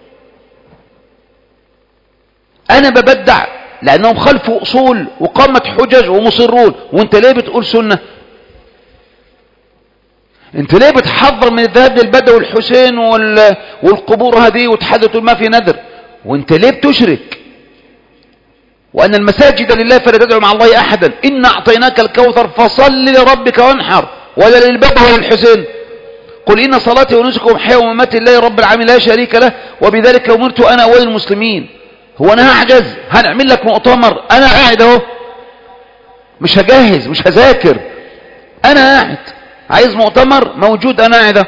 انا ببدع لانهم خلفوا اصول وقامت حجج ومصرون، وانت ليه بتقول سنة؟ انت ليه بتحضر من الذهاب للبدو والحسين والقبور هذه وتحدث ما في نذر؟ وانت ليه بتشرك؟ وان المساجد لله فلا تدعو مع الله احدا، ان اعطيناك الكوثر فصل لربك وانحر، ولا للبدو ولا للحسين. قل ان صلاتي ونسكي ومحياي ومماتي لله رب العالمين لا شريك له وبذلك امرت انا اول المسلمين. هو انا هعجز؟ هنعمل لك مؤتمر، انا قاعد اهو، مش هجهز مش هذاكر، انا قاعد. عايز مؤتمر موجود، انا قاعد.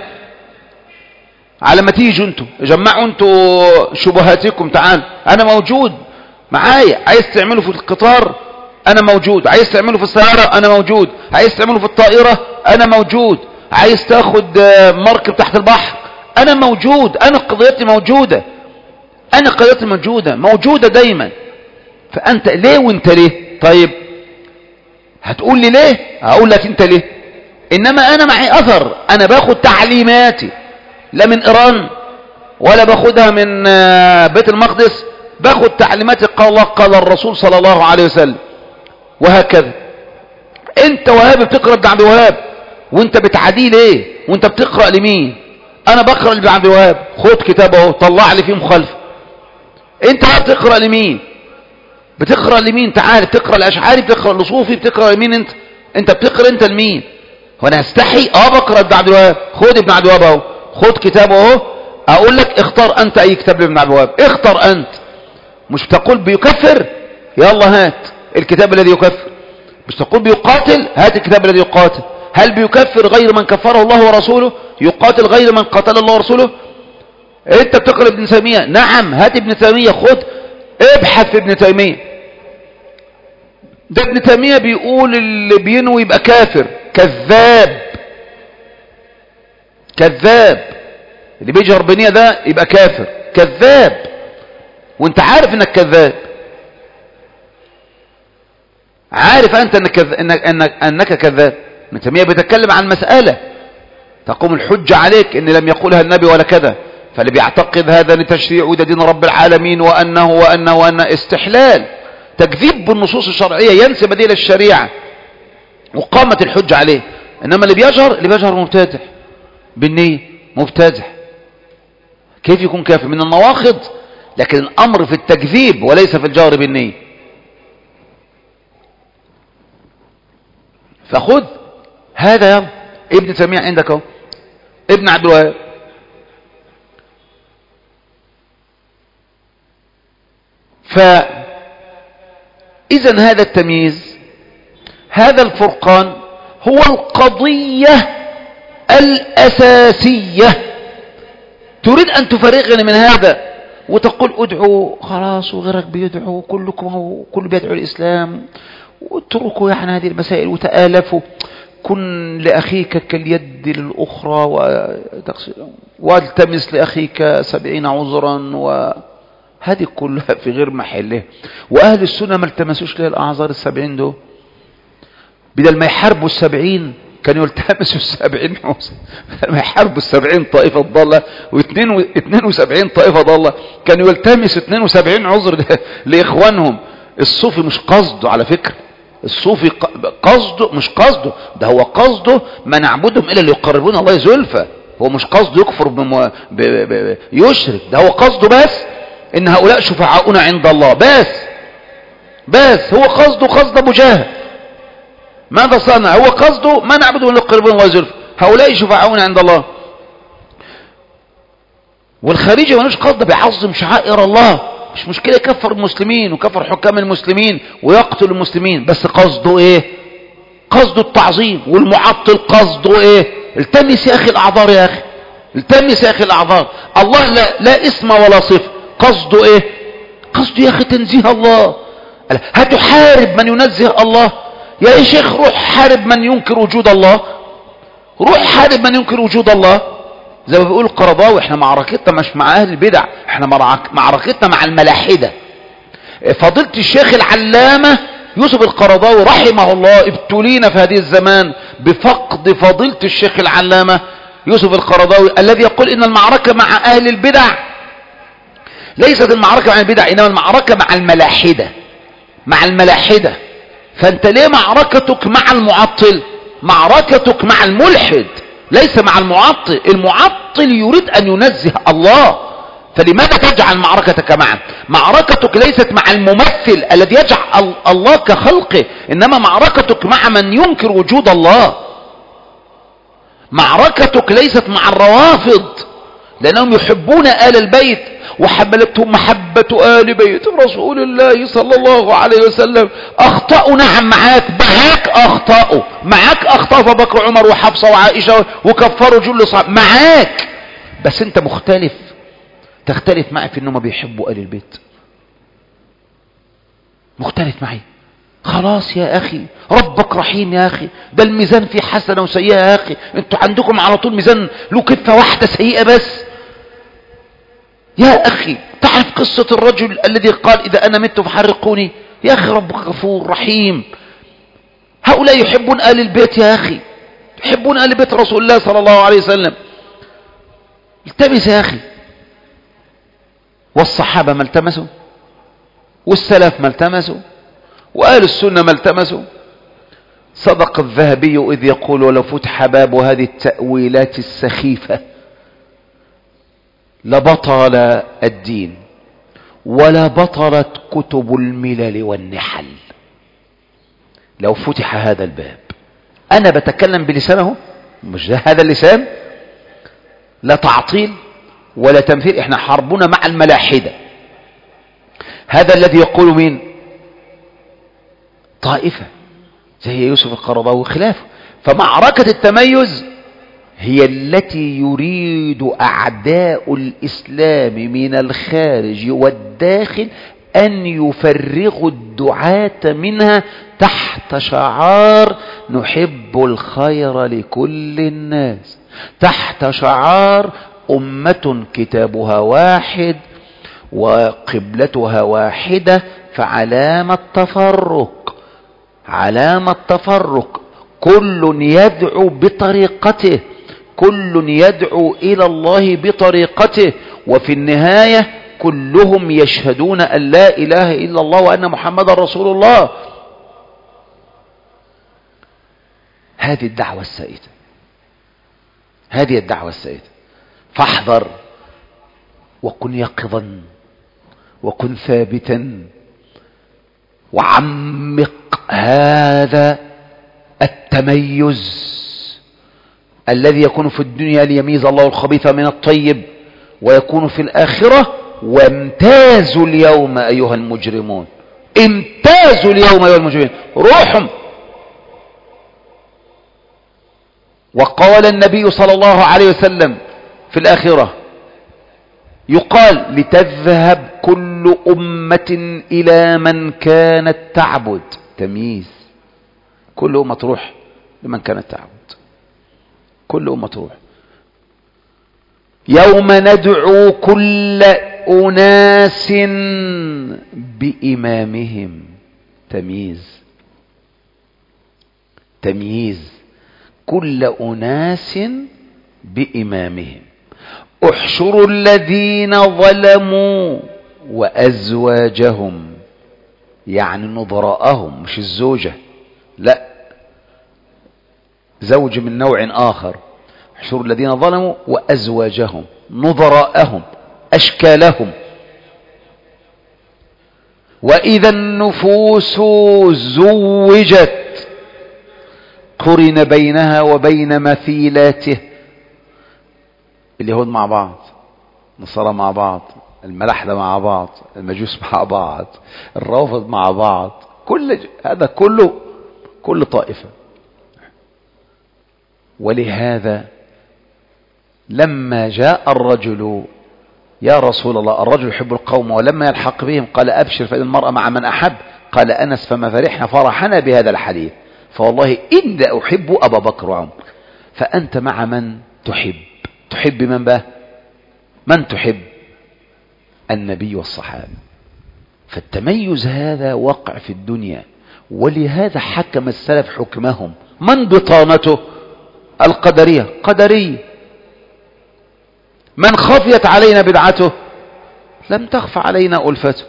على ما تيجوا انتوا جمعوا انتوا شبهاتكم، تعال انا موجود معايا. عايز تعملوا في القطار انا موجود، عايز تعملوا في السيارة انا موجود، عايز تعملوا في الطائرة انا موجود، عايز تاخد مركب تحت البحر انا موجود. انا قضيتي موجودة، انا قضيتي موجودة موجودة دايما. فانت ليه وانت ليه؟ طيب هتقول لي ليه؟ هقول لك انت ليه. انما انا معي اثر، انا باخد تعليماتي لا من ايران ولا باخدها من بيت المقدس، باخد تعليماتي قال الله قال الرسول صلى الله عليه وسلم، وهكذا. انت وهاب بتقرأ ابن عبد الوهاب وانت بتعاديه ليه؟ وانت بتقرأ لمين؟ انا بقرأ لابن عبد الوهاب، خد كتابه طلع لي فيه مخالفة. انت بتقرأ لمين؟ بتقرأ لمين؟ تعال بتقرأ الاشعري، بتقرأ لصوفي، بتقرأ لمين انت؟ انت بتقرأ انت لمين؟ وانا استحي اه بقرأ ابن عبد الوهاب، خد ابن عبد الوهاب اهو، خد كتابه اهو، اقول لك اختار انت اي كتاب لابن عبد الوهاب، اختار انت. مش تقول بيكفر، يلا هات الكتاب الذي يكفر. مش تقول بيقاتل، هات الكتاب الذي يقاتل. هل بيكفر غير من كفره الله ورسوله؟ يقاتل غير من قتل الله ورسوله؟ انت بتقرأ ابن تيمية، نعم هات ابن تيمية، خد ابحث في ابن تيمية. ده ابن تيمية بيقول اللي بينوي يبقى كافر، كذاب كذاب، اللي بيجهر بنية ده يبقى كافر، كذاب، وانت عارف انك كذاب، عارف انت انك كذ... انك انك انك كذاب. ابن تيمية بيتكلم عن مسألة تقوم الحجة عليك ان لم يقولها النبي ولا كذا، فاللي بيعتقد هذا لتشريع وده دين رب العالمين وانه وانه وانه استحلال، تكذيب بالنصوص الشرعية، ينسب دي للشريعة وقامت الحجة عليه. انما اللي بيجهر اللي بيجهر مبتدع بالنية، مبتدع. كيف يكون كافر؟ من النواقض، لكن الامر في التكذيب وليس في الجهر بالنية. فخذ هذا يا ابن تيمية عندك اهو، ابن عبد الوهاب. فإذا هذا التمييز، هذا الفرقان هو القضية الأساسية. تريد أن تفرغني من هذا وتقول ادعوا خلاص وغيرك بيدعوا كلكم كل بيدعوا الإسلام واتركوا يعني هذه المسائل وتآلفوا، كن لأخيك كاليد للأخرى والتمس لأخيك سبعين عذرا، وهذه كلها في غير محله. وأهل السنة ما التمسوش لها الأعذار السبعين دول، بدل ما يحاربوا السبعين كانوا يلتمسوا السبعين عذر، بدل ما يحاربوا السبعين طائفة ضالة واثنين وسبعين طائفة ضالة كانوا يلتمسوا اثنين وسبعين عذر لإخوانهم. الصوفي مش قصده على فكرة، الصوفي قصده مش قصده ده، هو قصده ما نعبدهم الا ليقربونا الله زلفى. هو مش قصده يكفر بمو... ب... ب... يشرك، ده هو قصده بس ان هؤلاء شفعاؤنا عند الله بس. بس هو قصده قصد ابو جهل. ماذا صنع؟ هو قصده ما نعبدهم الا ليقربونا الله زلفى، هؤلاء شفعاؤنا عند الله. والخارجي ملوش قصد بيعظم شعائر الله، مش مشكلة يكفر المسلمين وكفر حكام المسلمين ويقتل المسلمين، بس قصده ايه؟ قصده التعظيم. والمعطل قصده ايه؟ التمس يا اخي الاعذار، يا اخي التمس يا اخي الاعذار. الله لا, لا اسم ولا صفة، قصده ايه؟ قصده يا اخي تنزيه الله. هتحارب من ينزه الله؟ يا شيخ روح حارب من ينكر وجود الله، روح حارب من ينكر وجود الله. زي ما بيقول القرضاوي احنا معركتنا مش مع اهل البدع، احنا معركتنا مع الملاحدة. فضيلة الشيخ العلامة يوسف القرضاوي رحمه الله ابتلينا في هذه الزمان بفقد فضيلة الشيخ العلامة يوسف القرضاوي الذي يقول ان المعركة مع اهل البدع ليست المعركة مع البدع، انما المعركة مع الملاحدة، مع الملاحدة. فانت ليه معركتك مع المعطل؟ معركتك مع الملحد ليس مع المعطل. المعطل يريد ان ينزه الله، فلماذا تجعل معركتك معه؟ معركتك ليست مع الممثل الذي يجعل الله كخلقه، انما معركتك مع من ينكر وجود الله. معركتك ليست مع الروافض لانهم يحبون آل البيت وحملتهم محبة آل بيت رسول الله صلى الله عليه وسلم. اخطأوا نعم، معاك معاك اخطأوا معاك اخطأوا ابو بكر وعمر وحفصة وعائشة وكفروا جل صعب معاك، بس انت مختلف، تختلف معي في انهم بيحبوا آل البيت، مختلف معي. خلاص يا اخي ربك رحيم يا اخي، ده الميزان فيه حسنة وسيئة يا اخي، انتوا عندكم على طول ميزان له كفة واحدة سيئة بس. يا اخي تعرف قصة الرجل الذي قال اذا انا مت فحرقوني؟ يا اخي ربك غفور رحيم. هؤلاء يحبون آل البيت يا اخي، يحبون آل بيت رسول الله صلى الله عليه وسلم. التمس يا اخي. والصحابة ما التمسوا، والسلف ما التمسوا، وآل السنة ما التمسوا. صدق الذهبي إذ يقول ولو فتح باب هذه التأويلات السخيفة لبطل الدين ولا بطلت كتب الملل والنحل. لو فتح هذا الباب، أنا بتكلم بلسانه مش ده هذا اللسان، لا تعطيل ولا تمثيل، احنا حربنا مع الملاحدة. هذا الذي يقول مين؟ طائفة زي يوسف القرضاوي وخلافه. فمعركة التميز هي التي يريد أعداء الإسلام من الخارج والداخل أن يفرغوا الدعاة منها تحت شعار نحب الخير لكل الناس، تحت شعار أمة كتابها واحد وقبلتها واحدة، فعلامة تفرق، علامة تفرق. كل يدعو بطريقته، كل يدعو إلى الله بطريقته، وفي النهاية كلهم يشهدون أن لا إله إلا الله وأن محمد رسول الله. هذه الدعوة السائدة، هذه الدعوة السائدة. فاحذر وكن يقظا وكن ثابتا وعمق هذا التميز الذي يكون في الدنيا ليميز الله الخبيث من الطيب، ويكون في الآخرة وامتازوا اليوم أيها المجرمون، امتازوا اليوم أيها المجرمين، روحهم. وقال النبي صلى الله عليه وسلم في الآخرة يقال لتذهب كل أمة إلى من كانت تعبد، تمييز، كل أمة تروح لمن كانت تعبد، كل أمة تروح. يوم ندعو كل أناس بإمامهم، تمييز، تمييز، كل أناس بإمامهم. احشروا الذين ظلموا وأزواجهم، يعني نظراءهم مش الزوجة، لا، زوج من نوع آخر. احشروا الذين ظلموا وأزواجهم نظراءهم أشكالهم. وإذا النفوس زوجت قرن بينها وبين مثيلاته، اليهود مع بعض، النصارى مع بعض، الملاحدة مع بعض، المجوس مع بعض، الرافض مع بعض، كل هذا كله كل طائفة. ولهذا لما جاء الرجل يا رسول الله الرجل يحب القوم ولما يلحق بهم قال أبشر فإن المرأة مع من أحب، قال أنس فما فرحنا فرحنا بهذا الحديث، فوالله إن أحب أبا بكر وعمر. فأنت مع من تحب؟ تحب من بقى؟ من تحب؟ النبي والصحابة. فالتميز هذا وقع في الدنيا، ولهذا حكم السلف حكمهم. من بطانته؟ القدرية، قدرية. من خفيت علينا بدعته؟ لم تخف علينا ألفته.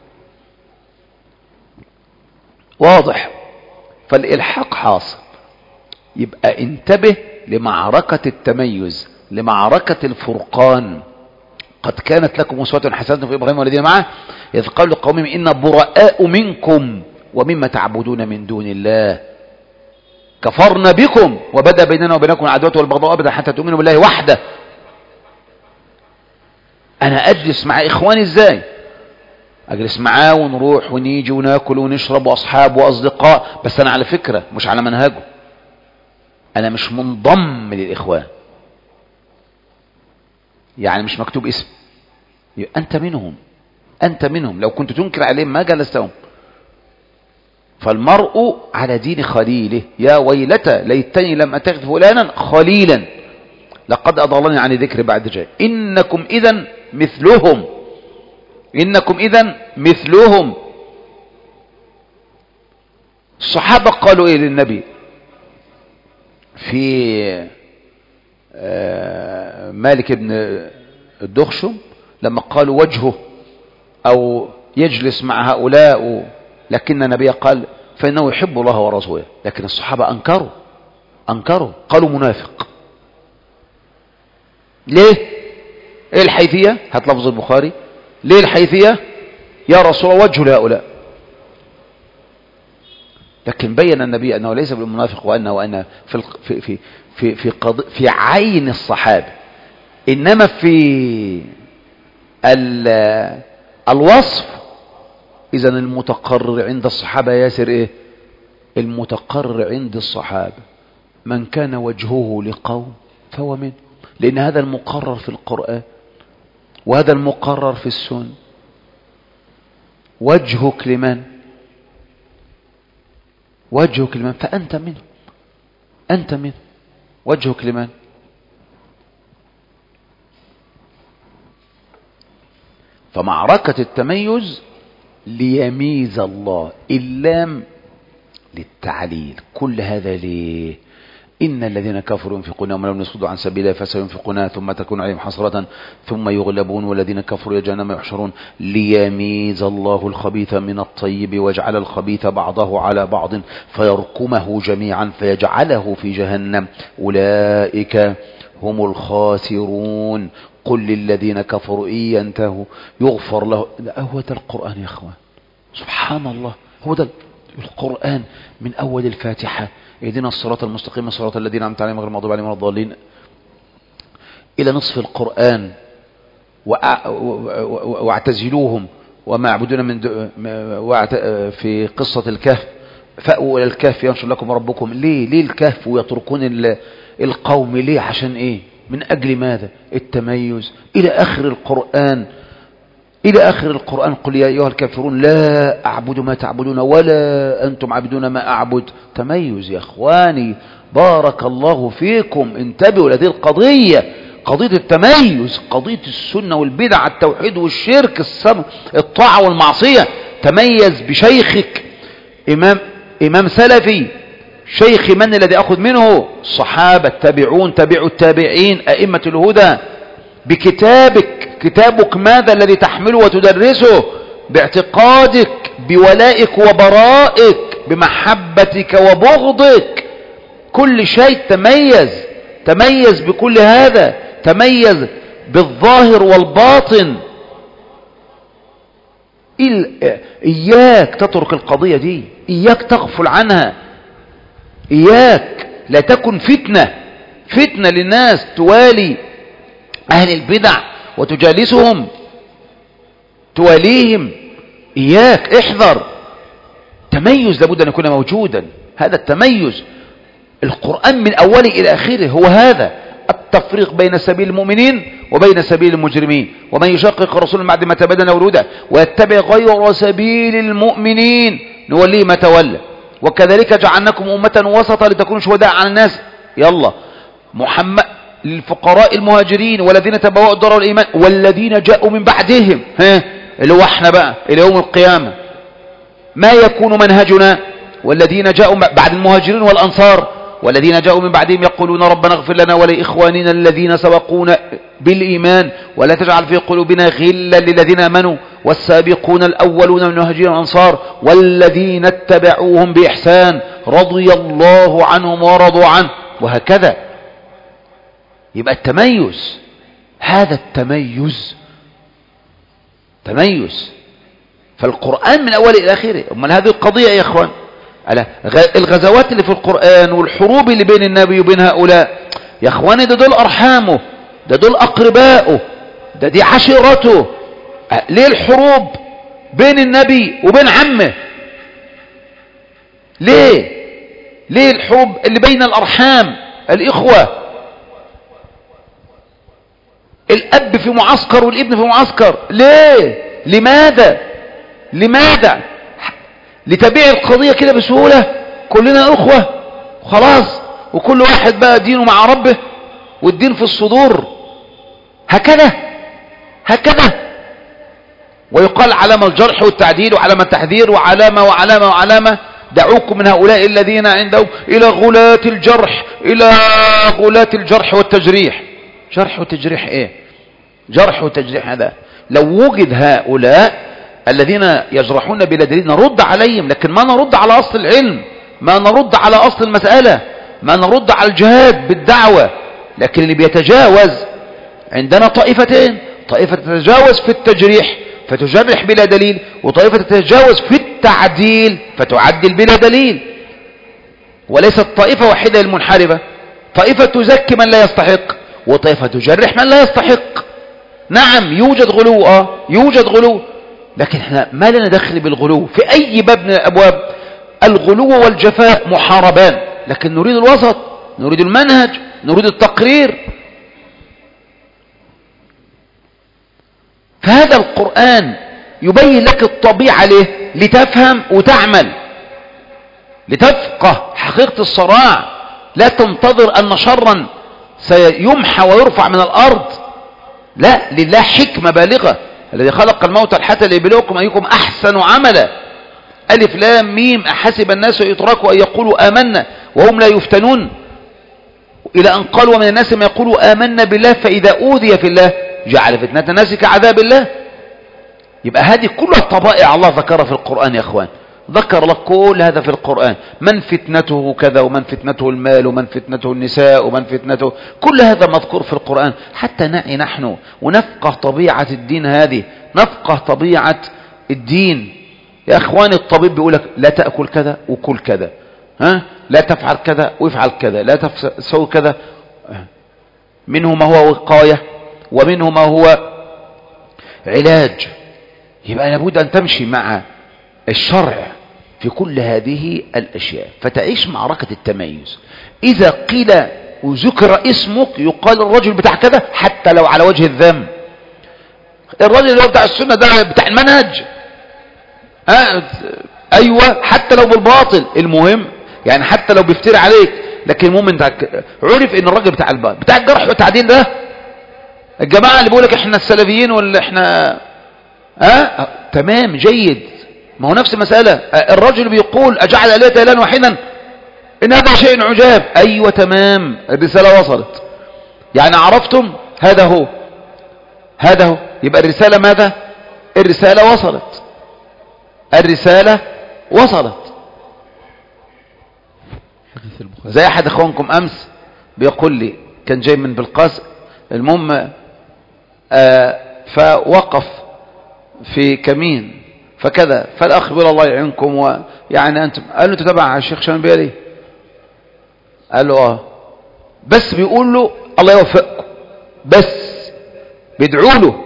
واضح؟ فالإلحاق حاصل. يبقى انتبه لمعركة التميز، لمعركة الفرقان. قد كانت لكم أسوة حسنة في إبراهيم والذين معه إذ قالوا لقومهم إنا براء منكم ومما تعبدون من دون الله كفرنا بكم وبدأ بيننا وبينكم العداوة والبغضاء أبدا حتى تؤمنوا بالله وحده. أنا أجلس مع إخواني إزاي؟ أجلس معاه ونروح ونيجي وناكل ونشرب وأصحاب وأصدقاء، بس أنا على فكرة مش على منهجه، أنا مش منضم للإخوان، يعني مش مكتوب اسم. أنت منهم، أنت منهم. لو كنت تنكر عليهم ما جلستهم. فالمرء على دين خليله. يا ويلتى ليتني لم أتخذ فلانا خليلا لقد أضلني عن ذكر بعد جاء. إنكم إذن مثلهم، إنكم إذن مثلهم. الصحابة قالوا إيه للنبي في مالك بن الدخشم لما قالوا وجهه أو يجلس مع هؤلاء، لكن النبي قال فإنه يحب الله ورسوله. لكن الصحابة أنكروا أنكروا قالوا منافق. ليه؟ ايه الحيثية؟ هات لفظ البخاري. ليه الحيثية؟ يا رسول الله وجه لهؤلاء. لكن بين النبي أنه ليس بالمنافق، وأنه وأن في في في في في, قض... في عين الصحابة، إنما في ال... الوصف. إذن المتقرر عند الصحابة ياسر إيه؟ المتقرر عند الصحابة من كان وجهه لقوم فهو منه، لأن هذا المقرر في القرآن وهذا المقرر في السنة. وجهك لمن؟ وجهك لمن؟ فأنت منه، أنت منه. وجهك لمن؟ فمعركة التميز ليميز الله. اللام للتعليل. كل هذا ليه؟ إن الذين كفروا ينفقون أموالهم ليصدوا عن سبيل الله فسينفقونها ثم تكون عليهم حسرة ثم يغلبون والذين كفروا إلى جهنم يحشرون ليميز الله الخبيث من الطيب ويجعل الخبيث بعضه على بعض فيركمه جميعا فيجعله في جهنم أولئك هم الخاسرون. قل للذين كفروا إن ينتهوا يغفر له. هو ده القرآن يا أخوان، سبحان الله. هو ده القرآن من أول الفاتحة اهدنا الصراط المستقيم صراط الذين أنعمت عليهم غير المغضوب عليهم ولا الضالين إلى نصف القرآن واعتزلوهم وما يعبدون من في قصة الكهف فأووا إلى الكهف ينشر لكم ربكم. ليه ليه الكهف ويتركون القوم؟ ليه؟ عشان إيه؟ من أجل ماذا؟ التميز. إلى آخر القرآن، إلى آخر القرآن قل يا أيها الكافرون لا أعبد ما تعبدون ولا أنتم عبدون ما أعبد. تميز يا أخواني، بارك الله فيكم. انتبهوا لهذه القضية، قضية التميز، قضية السنة والبدع، التوحيد والشرك، السم الطاعة والمعصية. تميز بشيخك، إمام إمام سلفي. شيخ من الذي أخذ منه؟ الصحابة، التابعون، تابعوا التابعين، أئمة الهدى. بكتابك، كتابك ماذا الذي تحمله وتدرسه؟ باعتقادك، بولائك وبرائك، بمحبتك وبغضك. كل شيء تميز تميز بكل هذا، تميز بالظاهر والباطن. إياك تترك القضية دي، إياك تغفل عنها، إياك لا تكن فتنة فتنة للناس، توالي أهل البدع وتجالسهم، تواليهم. إياك احذر. تميز لابد أن يكون موجودا، هذا التميز. القرآن من أوله إلى آخره هو هذا التفريق بين سبيل المؤمنين وبين سبيل المجرمين. ومن يشقق الرسول بعد ما تبين له الهدى ويتبع غير سبيل المؤمنين نوليه ما تولى. وكذلك جعلناكم أمة وسطا لتكونوا شهداء على الناس. يلا محمد للفقراء المهاجرين والذين تبوأوا الدار والإيمان والذين جاءوا من بعدهم، ها اللي هو احنا بقى إلى يوم القيامة. ما يكون منهجنا والذين جاءوا بعد المهاجرين والأنصار والذين جاءوا من بعدهم يقولون ربنا اغفر لنا ولإخواننا الذين سبقونا بالإيمان ولا تجعل في قلوبنا غلا للذين آمنوا والسابقون الأولون من المهاجرين والأنصار والذين اتبعوهم بإحسان رضي الله عنهم ورضوا عنه، وهكذا. يبقى التميز، هذا التميز تميز. فالقرآن من أول إلى آخره. أمال هذه القضية يا إخوان، الغزوات اللي في القرآن والحروب اللي بين النبي وبين هؤلاء يا إخواني، ده دول أرحامه، ده دول أقربائه، ده دي عشيرته. ليه الحروب بين النبي وبين عمه؟ ليه ليه الحروب اللي بين الأرحام الإخوة؟ الأب في معسكر والابن في معسكر، ليه؟ لماذا لماذا لتبيع القضية كده بسهولة؟ كلنا أخوة خلاص، وكل واحد بقى دينه مع ربه والدين في الصدور. هكذا هكذا ويقال علامة الجرح والتعديل وعلامة التحذير وعلامة وعلامة وعلامة. دعوكم من هؤلاء الذين عندهم إلى غلاة الجرح، إلى غلاة الجرح والتجريح. جرح وتجريح إيه؟ جرح وتجريح هذا لو وجد هؤلاء الذين يجرحون بلا دليل نرد عليهم، لكن ما نرد على أصل العلم، ما نرد على أصل المسألة، ما نرد على الجهاد بالدعوة. لكن اللي بيتجاوز، عندنا طائفتين، طائفة تتجاوز في التجريح فتجرح بلا دليل، وطائفة تتجاوز في التعديل فتعدل بلا دليل. وليست طائفة واحدة المنحرفة، طائفة تزكي من لا يستحق وطائفة تجرح من لا يستحق. نعم يوجد غلو، اه يوجد غلو، لكن احنا ما لنا دخل بالغلو في اي باب من الابواب. الغلو والجفاء محاربان، لكن نريد الوسط، نريد المنهج، نريد التقرير. فهذا القرآن يبين لك الطبيعة ليه؟ لتفهم وتعمل، لتفقه حقيقة الصراع. لا تنتظر أن شرا سيمحى ويرفع من الأرض، لا، لله حكمة بالغة. الذي خلق الموت الحتى ليبلوكم أيكم أحسن عملا. ألف لام ميم أحسب الناس يتركوا أن يقولوا آمنا وهم لا يفتنون، إلى أن قالوا ومن الناس ما يقولوا آمنا بالله فإذا أوذي في الله جعل فتنة الناس كعذاب الله. يبقى هذه كلها طبائع الله ذكرها في القرآن يا أخوان، ذكر لك كل هذا في القرآن. من فتنته كذا، ومن فتنته المال، ومن فتنته النساء، ومن فتنته، كل هذا مذكور في القرآن حتى نعي نحن ونفقه طبيعة الدين. هذه نفقه طبيعة الدين يا أخواني. الطبيب بيقول لك لا تأكل كذا وكل كذا، ها، لا تفعل كذا وافعل كذا، لا تسوي كذا. منه ما هو وقاية ومنه ما هو علاج. يبقى لابد أن تمشي مع الشرع في كل هذه الأشياء، فتعيش معركة التميز. إذا قيل وذكر اسمك يقال الرجل بتاع كذا حتى لو على وجه الذم. الرجل اللي هو بتاع السنة ده بتاع المنهج، آه أيوة، حتى لو بالباطل، المهم يعني حتى لو بيفتري عليك، لكن المهم عرف ان الراجل بتاع الباطل بتاع الجرح والتعديل ده. الجماعة اللي بيقولك احنا السلفيين ولا احنا آه تمام جيد، ما هو نفس المسألة. الرجل بيقول أجعل آلهة إلها واحدا إن هذا شيء عجاب. أيوة تمام، الرسالة وصلت، يعني عرفتم، هذا هو هذا هو. يبقى الرسالة ماذا؟ الرسالة وصلت. الرسالة وصلت. زي أحد أخوانكم أمس بيقول لي، كان جاي من بالقاس، المهم آه فوقف في كمين فكذا، فالأخ بيقول الله يعينكم، ويعني أنتم، قال له أنت تبع الشيخ شنبيه ليه؟ قال له آه، بس بيقول له الله يوفقكم، بس بيدعوا له.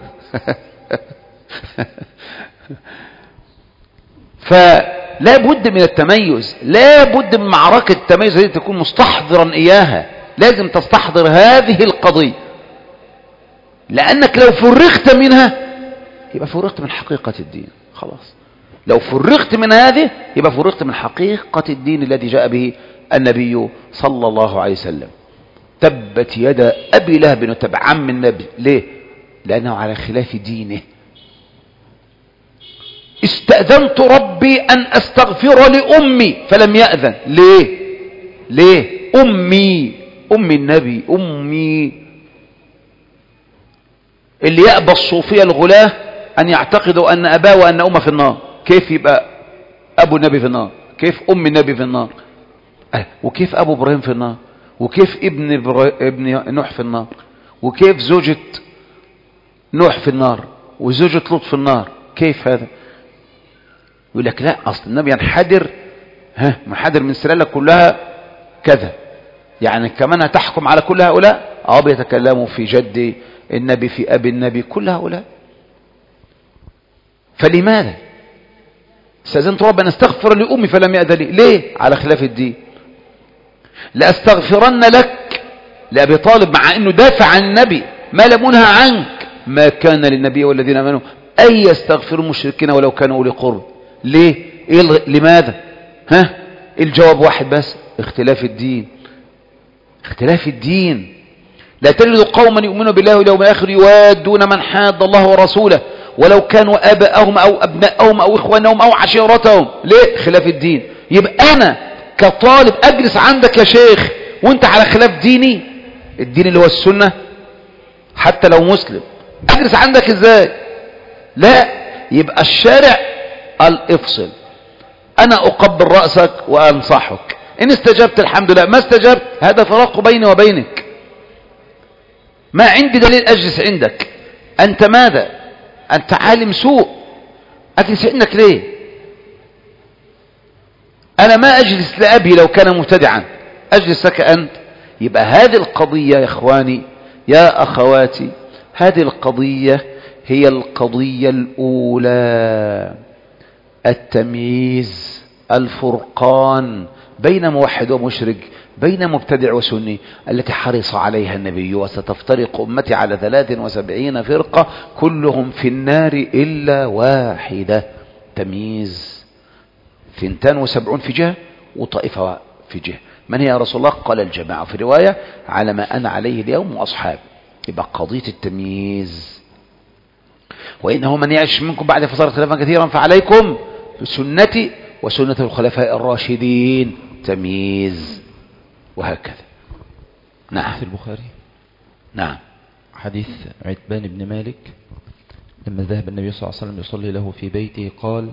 فلا بد من التميز، لا بد من معركة التميز التي تكون مستحضرا إياها، لازم تستحضر هذه القضية، لأنك لو فرغت منها يبقى فرغت من حقيقة الدين خلاص. لو فرغت من هذه يبقى فرغت من حقيقة الدين الذي جاء به النبي صلى الله عليه وسلم. تبت يد أبي لهب وتب، عم النبي، ليه؟ لأنه على خلاف دينه. استأذنت ربي أن أستغفر لأمي فلم يأذن، ليه؟ ليه؟ أمي، أمي النبي، أمي. اللي يأبى الصوفية الغلاة أن يعتقدوا أن أباه وأن أمه في النار. كيف يبقى أبو النبي في النار؟ كيف أم النبي في النار؟ أه. وكيف أبو إبراهيم في النار؟ وكيف ابن برا... ابن نوح في النار؟ وكيف زوجة نوح في النار وزوجة لوط في النار؟ كيف هذا؟ يقول لك لا، أصل النبي ينحدر، ها منحدر من السلالة كلها كذا، يعني كمان هتحكم على كل هؤلاء؟ اه بيتكلموا في جد النبي، في أبي النبي، كل هؤلاء. فلماذا استأذنت ربي أن أستغفر لأمي فلم يأذن لي؟ ليه؟ على خلاف الدين. لأستغفرن لك لأبي طالب، مع أنه دافع عن النبي، ما لم أنهى عنك، ما كان للنبي والذين آمنوا أن يستغفروا المشركين ولو كانوا أولي قرب. ليه؟ إيه الغ... لماذا؟ ها؟ الجواب واحد بس، اختلاف الدين. اختلاف الدين. لا تجد قوما يؤمنون بالله واليوم الآخر يوادون من حاد الله ورسوله ولو كانوا آباءهم أو أبناءهم أو إخوانهم أو عشيرتهم. ليه؟ خلاف الدين. يبقى أنا كطالب أجلس عندك يا شيخ وانت على خلاف ديني، الدين اللي هو السنة، حتى لو مسلم، أجلس عندك ازاي؟ لا، يبقى الشارع قال افصل، أنا أقبل رأسك وأنصحك، إن استجبت الحمد لله، ما استجبت هذا فراق بيني وبينك، ما عندي دليل أجلس عندك. أنت ماذا؟ أنت عالم سوء، أجلس عندك ليه؟ أنا ما أجلس لأبي لو كان مبتدعا، أجلس لك أنت. يبقى هذه القضية يا إخواني يا أخواتي، هذه القضية هي القضية الأولى، التمييز، الفرقان بين موحد ومشرك، بين مبتدع وسني، التي حرص عليها النبي: وستفترق أمتي على ثلاث وسبعين فرقة كلهم في النار إلا واحدة. تمييز، ثنتان وسبعون في جهة وطائفة في جهة. من هي يا رسول الله؟ قال الجماعة، في رواية على ما أنا عليه اليوم وأصحابي. يبقى قضية التمييز. وإنه من يعش منكم بعد فصار اختلافا كثيرا فعليكم بسنتي وسنة الخلفاء الراشدين. تمييز، وهكذا. نعم. في البخاري نعم حديث عتبان بن مالك لما ذهب النبي صلى الله عليه وسلم يصلي له في بيته قال: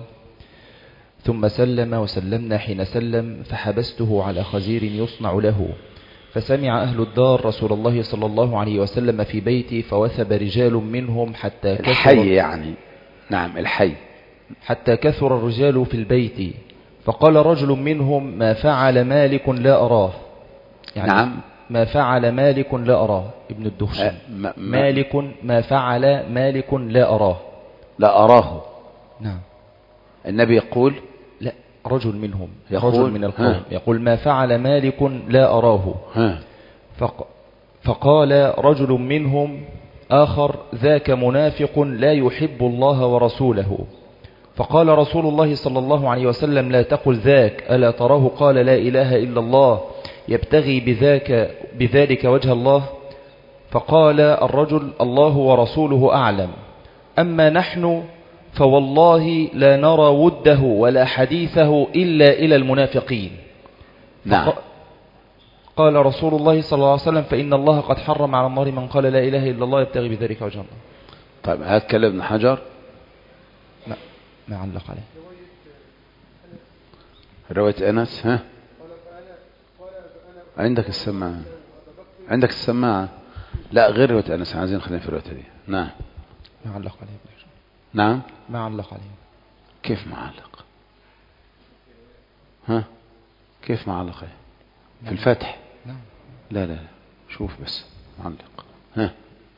ثم سلم وسلمنا حين سلم فحبسته على خزير يصنع له، فسمع أهل الدار رسول الله صلى الله عليه وسلم في بيتي فوثب رجال منهم حتى كثر الحي يعني نعم الحي حتى كثر الرجال في البيت، فقال رجل منهم: ما فعل مالك لا أراه، يعني نعم ما فعل مالك لا أراه، ابن الدخشن. ما مالك ما فعل مالك لا أراه، لا أراه. نعم. النبي يقول لا، رجل منهم، يقول رجل من القوم ها. يقول: ما فعل مالك لا أراه. ها. فق فقال رجل منهم آخر: ذاك منافق لا يحب الله ورسوله. فقال رسول الله صلى الله عليه وسلم: لا تقل ذاك، ألا تراه قال لا إله إلا الله يبتغي بذاك بذلك وجه الله؟ فقال الرجل: الله ورسوله أعلم، أما نحن فوالله لا نرى وده ولا حديثه إلا إلى المنافقين. نعم. قال رسول الله صلى الله عليه وسلم: فإن الله قد حرم على النار من قال لا إله إلا الله يبتغي بذلك وجه الله. طيب هات كلام ابن حجر. لا. ما علق عليه. رواية أنس. ها عندك السماعة عندك السماعة لا غير رواية أنس، عايزين خلينا في الرواية دي. نعم ما علق عليه. نعم ما علق عليه. كيف ما علق؟ ها كيف ما علق عليه؟ في الفتح. نعم. لا لا شوف بس معلق. ها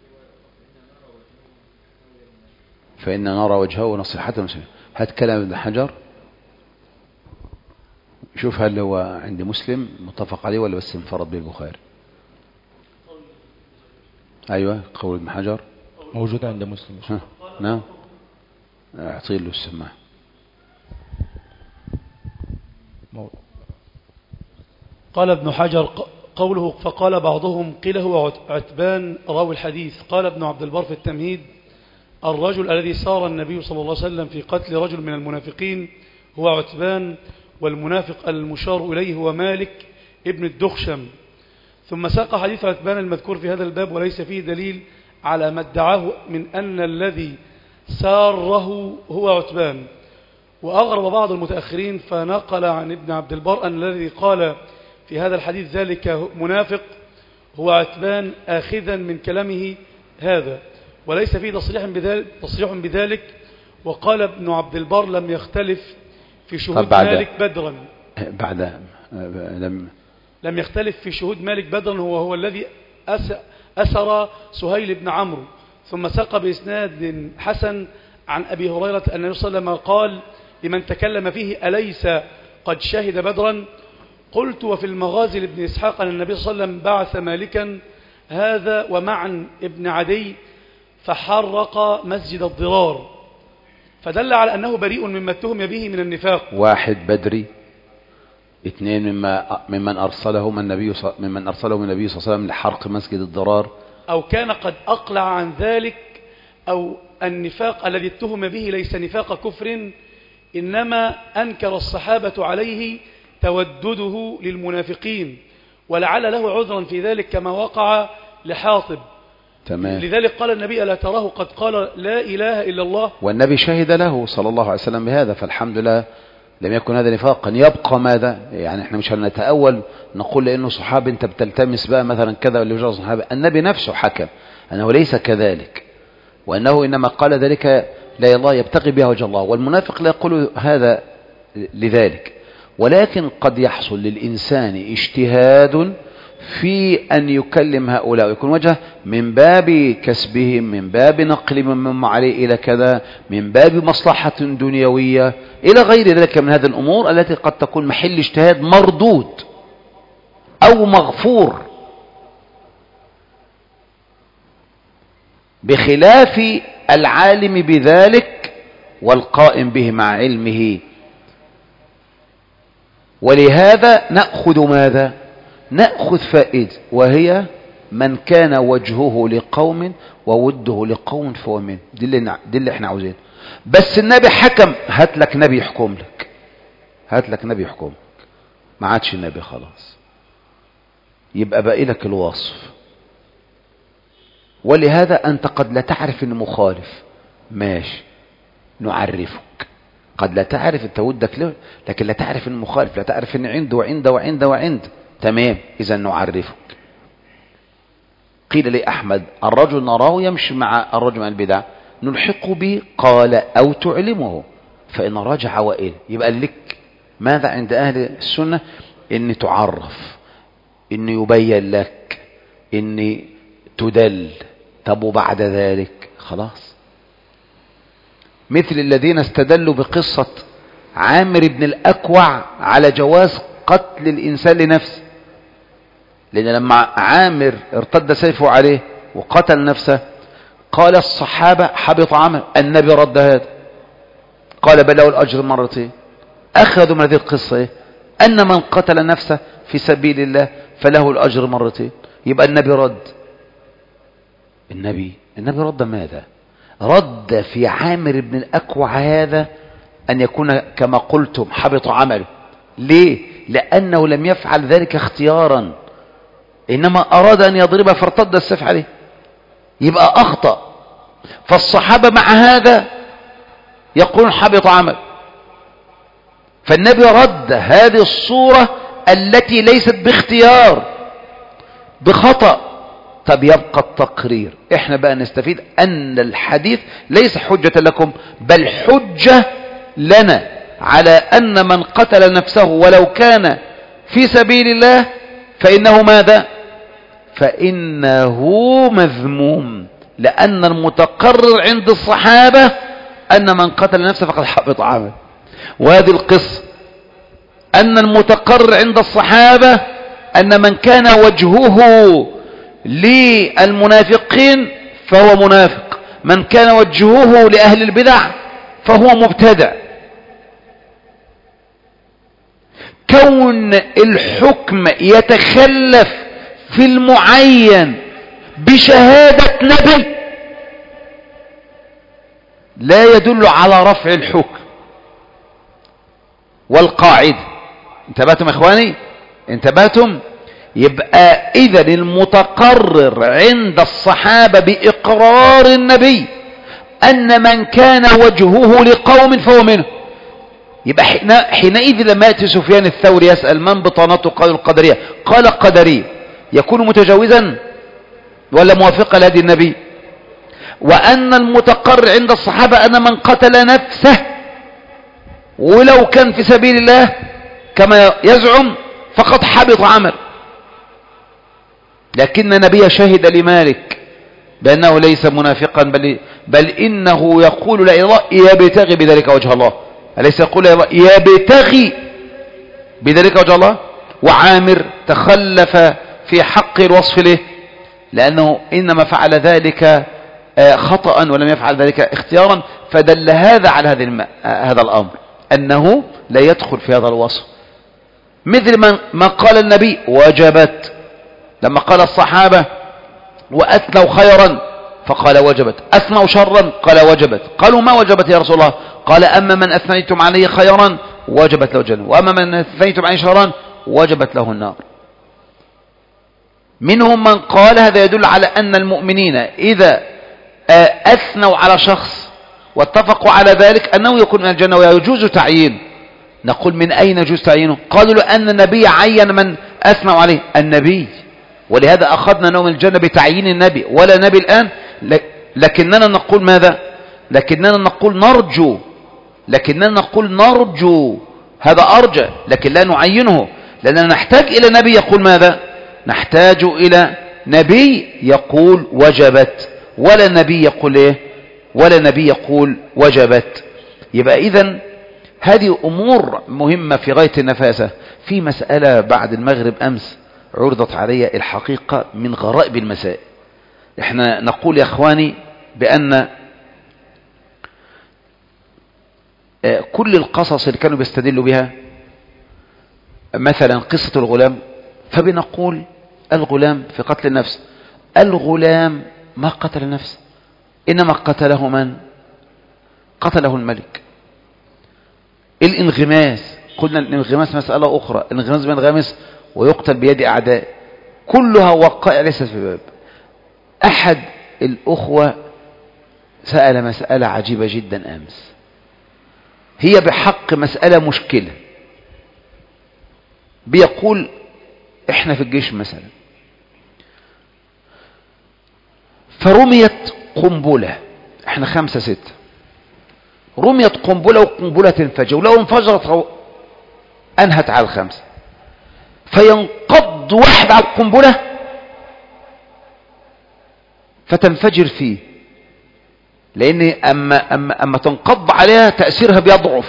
فإن نرى وجهه ونصيحته المسلمين. هات كلام ابن حجر شوف هل هو عند مسلم متفق عليه ولا بس انفرد به البخاري. ايوه قول ابن حجر موجود عند مسلم. ها نعم اعطي له السماعه. قال ابن حجر قوله فقال بعضهم قيل هو عتبان راوي الحديث. قال ابن عبد البر في التمهيد الرجل الذي سار النبي صلى الله عليه وسلم في قتل رجل من المنافقين هو عتبان، والمنافق المشار إليه هو مالك ابن الدخشم. ثم ساق حديث عتبان المذكور في هذا الباب وليس فيه دليل على ما ادعاه من أن الذي ساره هو عتبان. وأغرب بعض المتأخرين فنقل عن ابن عبد البر أن الذي قال في هذا الحديث ذلك منافق هو عتبان آخذا من كلامه هذا، وليس فيه تصريح بذلك, تصريح بذلك. وقال ابن عبد البر لم يختلف في شهود مالك بدرا. بعد لم لم يختلف في شهود مالك بدرا هو هو الذي أسر سهيل بن عمرو. ثم ساق بإسناد حسن عن أبي هريرة أن النبي صلى الله عليه وسلم قال لمن تكلم فيه أليس قد شهد بدرا؟ قلت وفي المغازي لابن إسحاق أن النبي صلى الله عليه وسلم بعث مالكا هذا ومعا ابن عدي فحرق مسجد الضرار، فدل على أنه بريء مما اتهم به من النفاق. واحد بدري، اثنين مما ممن أرسله من النبي ممن أرسله من النبي صلى الله عليه وسلم لحرق مسجد الضرار، أو كان قد أقلع عن ذلك، أو النفاق الذي اتهم به ليس نفاق كفر، إنما أنكر الصحابة عليه تودده للمنافقين، ولعل له عذرا في ذلك كما وقع لحاطب. تمام. لذلك قال النبي ألا تراه قد قال لا إله إلا الله، والنبي شهد له صلى الله عليه وسلم بهذا، فالحمد لله لم يكن هذا نفاقا. يبقى ماذا؟ يعني احنا مش هنتأول نقول لأنه صحابي انت بتلتمس بقى مثلا كذا ولا يجرى صحابي. النبي نفسه حكم أنه ليس كذلك، وأنه إنما قال ذلك لا الله يبتغي بها وجه الله، والمنافق لا يقول هذا لذلك. ولكن قد يحصل للإنسان اجتهاد في أن يكلم هؤلاء ويكون وجه من باب كسبهم، من باب نقل مما عليه إلى كذا، من باب مصلحة دنيوية إلى غير ذلك من هذه الأمور التي قد تكون محل اجتهاد مردود أو مغفور، بخلاف العالم بذلك والقائم به مع علمه. ولهذا نأخذ ماذا؟ نأخذ فائدة، وهي من كان وجهه لقوم ووده لقوم فهو منه. دي اللي, دي اللي احنا عاوزين. بس النبي حكم، هات لك نبي يحكم لك، هات لك نبي يحكم لك، ما عادش النبي خلاص، يبقى باقي لك الوصف. ولهذا أنت قد لا تعرف إنه مخالف، ماشي نعرفك. قد لا تعرف انت ودك له، لكن لا تعرف انه مخالف، لا تعرف ان عنده وعنده وعنده وعنده. تمام، اذا نعرفك. قيل لي احمد الرجل نراه يمشي مع الرجل من البدع نلحقه به، قال او تعلمه فان رجع وإل. يبقى لك ماذا عند اهل السنة؟ ان تعرف، ان يبين لك، ان تدل. طب وبعد ذلك خلاص. مثل الذين استدلوا بقصة عامر بن الأكوع على جواز قتل الإنسان لنفسه، لأن لما عامر ارتد سيفه عليه وقتل نفسه قال الصحابة حبط عمل. النبي رد هذا، قال بل له الأجر مرتين. أخذوا من هذه القصة إيه؟ أن من قتل نفسه في سبيل الله فله الأجر مرتين. يبقى النبي رد. النبي النبي رد ماذا؟ رد في عامر بن الأكوع هذا أن يكون كما قلتم حبط عمله. ليه؟ لأنه لم يفعل ذلك اختيارا، إنما أراد أن يضربه فارتد السيف عليه، يبقى أخطأ. فالصحابة مع هذا يقولون حبط عمل. فالنبي رد هذه الصورة التي ليست باختيار، بخطأ. طب يبقى التقرير. احنا بقى نستفيد ان الحديث ليس حجة لكم بل حجة لنا على ان من قتل نفسه ولو كان في سبيل الله فإنه ماذا؟ فإنه مذموم، لأن المتقرر عند الصحابة أن من قتل نفسه فقد حبط عمل. وهذه القصة أن المتقرر عند الصحابة أن من كان وجهه للمنافقين فهو منافق، من كان وجهه لأهل البدع فهو مبتدع. كون الحكم يتخلف في المعين بشهادة نبي لا يدل على رفع الحكم. والقاعدة، انتبهتم يا اخواني؟ انتبهتم؟ يبقى اذن المتقرر عند الصحابة بإقرار النبي أن من كان وجهه لقوم فهو منه. يبقى حينئذ لما يأتي سفيان الثوري يسأل من بطانته، قالوا القدرية، قال القدري يكون متجاوزا ولا موافقا لهدي النبي؟ وأن المتقرر عند الصحابة أن من قتل نفسه ولو كان في سبيل الله كما يزعم فقد حبط عمل. لكن النبي شهد لمالك بأنه ليس منافقا بل, بل إنه يقول لا إله إلا الله يبتغي بذلك وجه الله. أليس يقول لا إله إلا الله يبتغي بذلك وجه الله؟ وعامر تخلف في حق الوصف له لأنه إنما فعل ذلك خطأ ولم يفعل ذلك اختيارا، فدل هذا على هذا الم... هذا الأمر أنه لا يدخل في هذا الوصف. مثل من ما قال النبي وجبت، لما قال الصحابة وأثنوا خيرا فقال وجبت، أثنوا شرا قال وجبت. قالوا ما وجبت يا رسول الله؟ قال أما من أثنيتم عليه خيرا وجبت له الجنة، وأما من أثنيتم عليه شرا وجبت له النار. منهم من قال هذا يدل على أن المؤمنين إذا أثنوا على شخص واتفقوا على ذلك أنه يكون من الجنة ويجوز تعيين. نقول من أين يجوز تعيينه؟ قالوا لأن النبي عين من أثنوا عليه النبي، ولهذا أخذنا نوم الجنة بتعيين النبي ولا نبي الآن. لكننا نقول ماذا؟ لكننا نقول نرجو، لكننا نقول نرجو هذا أرجى، لكن لا نعينه، لأننا نحتاج إلى نبي يقول ماذا؟ نحتاج إلى نبي يقول وجبت، ولا نبي يقول إيه؟ ولا نبي يقول وجبت. يبقى إذن هذه أمور مهمة في غاية النفاسة. في مسألة بعد المغرب أمس عرضت علي الحقيقة من غرائب المسائل. احنا نقول يا اخواني بأن كل القصص اللي كانوا بيستدلوا بها، مثلا قصة الغلام، فبنقول الغلام في قتل النفس، الغلام ما قتل النفس، إنما قتله من؟ قتله الملك. الانغماس، قلنا الانغماس مسألة أخرى، الانغماس بينغمس ويقتل بيد أعداء، كلها وقائع ليست في باب. أحد الأخوة سأل مسألة عجيبة جدا أمس، هي بحق مسألة مشكلة. بيقول احنا في الجيش مثلا فرميت قنبلة، احنا خمسة ستة، رميت قنبلة وقنبلة تنفجر، ولو انفجرت انهت على الخمسة، فينقض واحد على القنبلة فتنفجر فيه، لان اما, أما, أما تنقض عليها تأثيرها بيضعف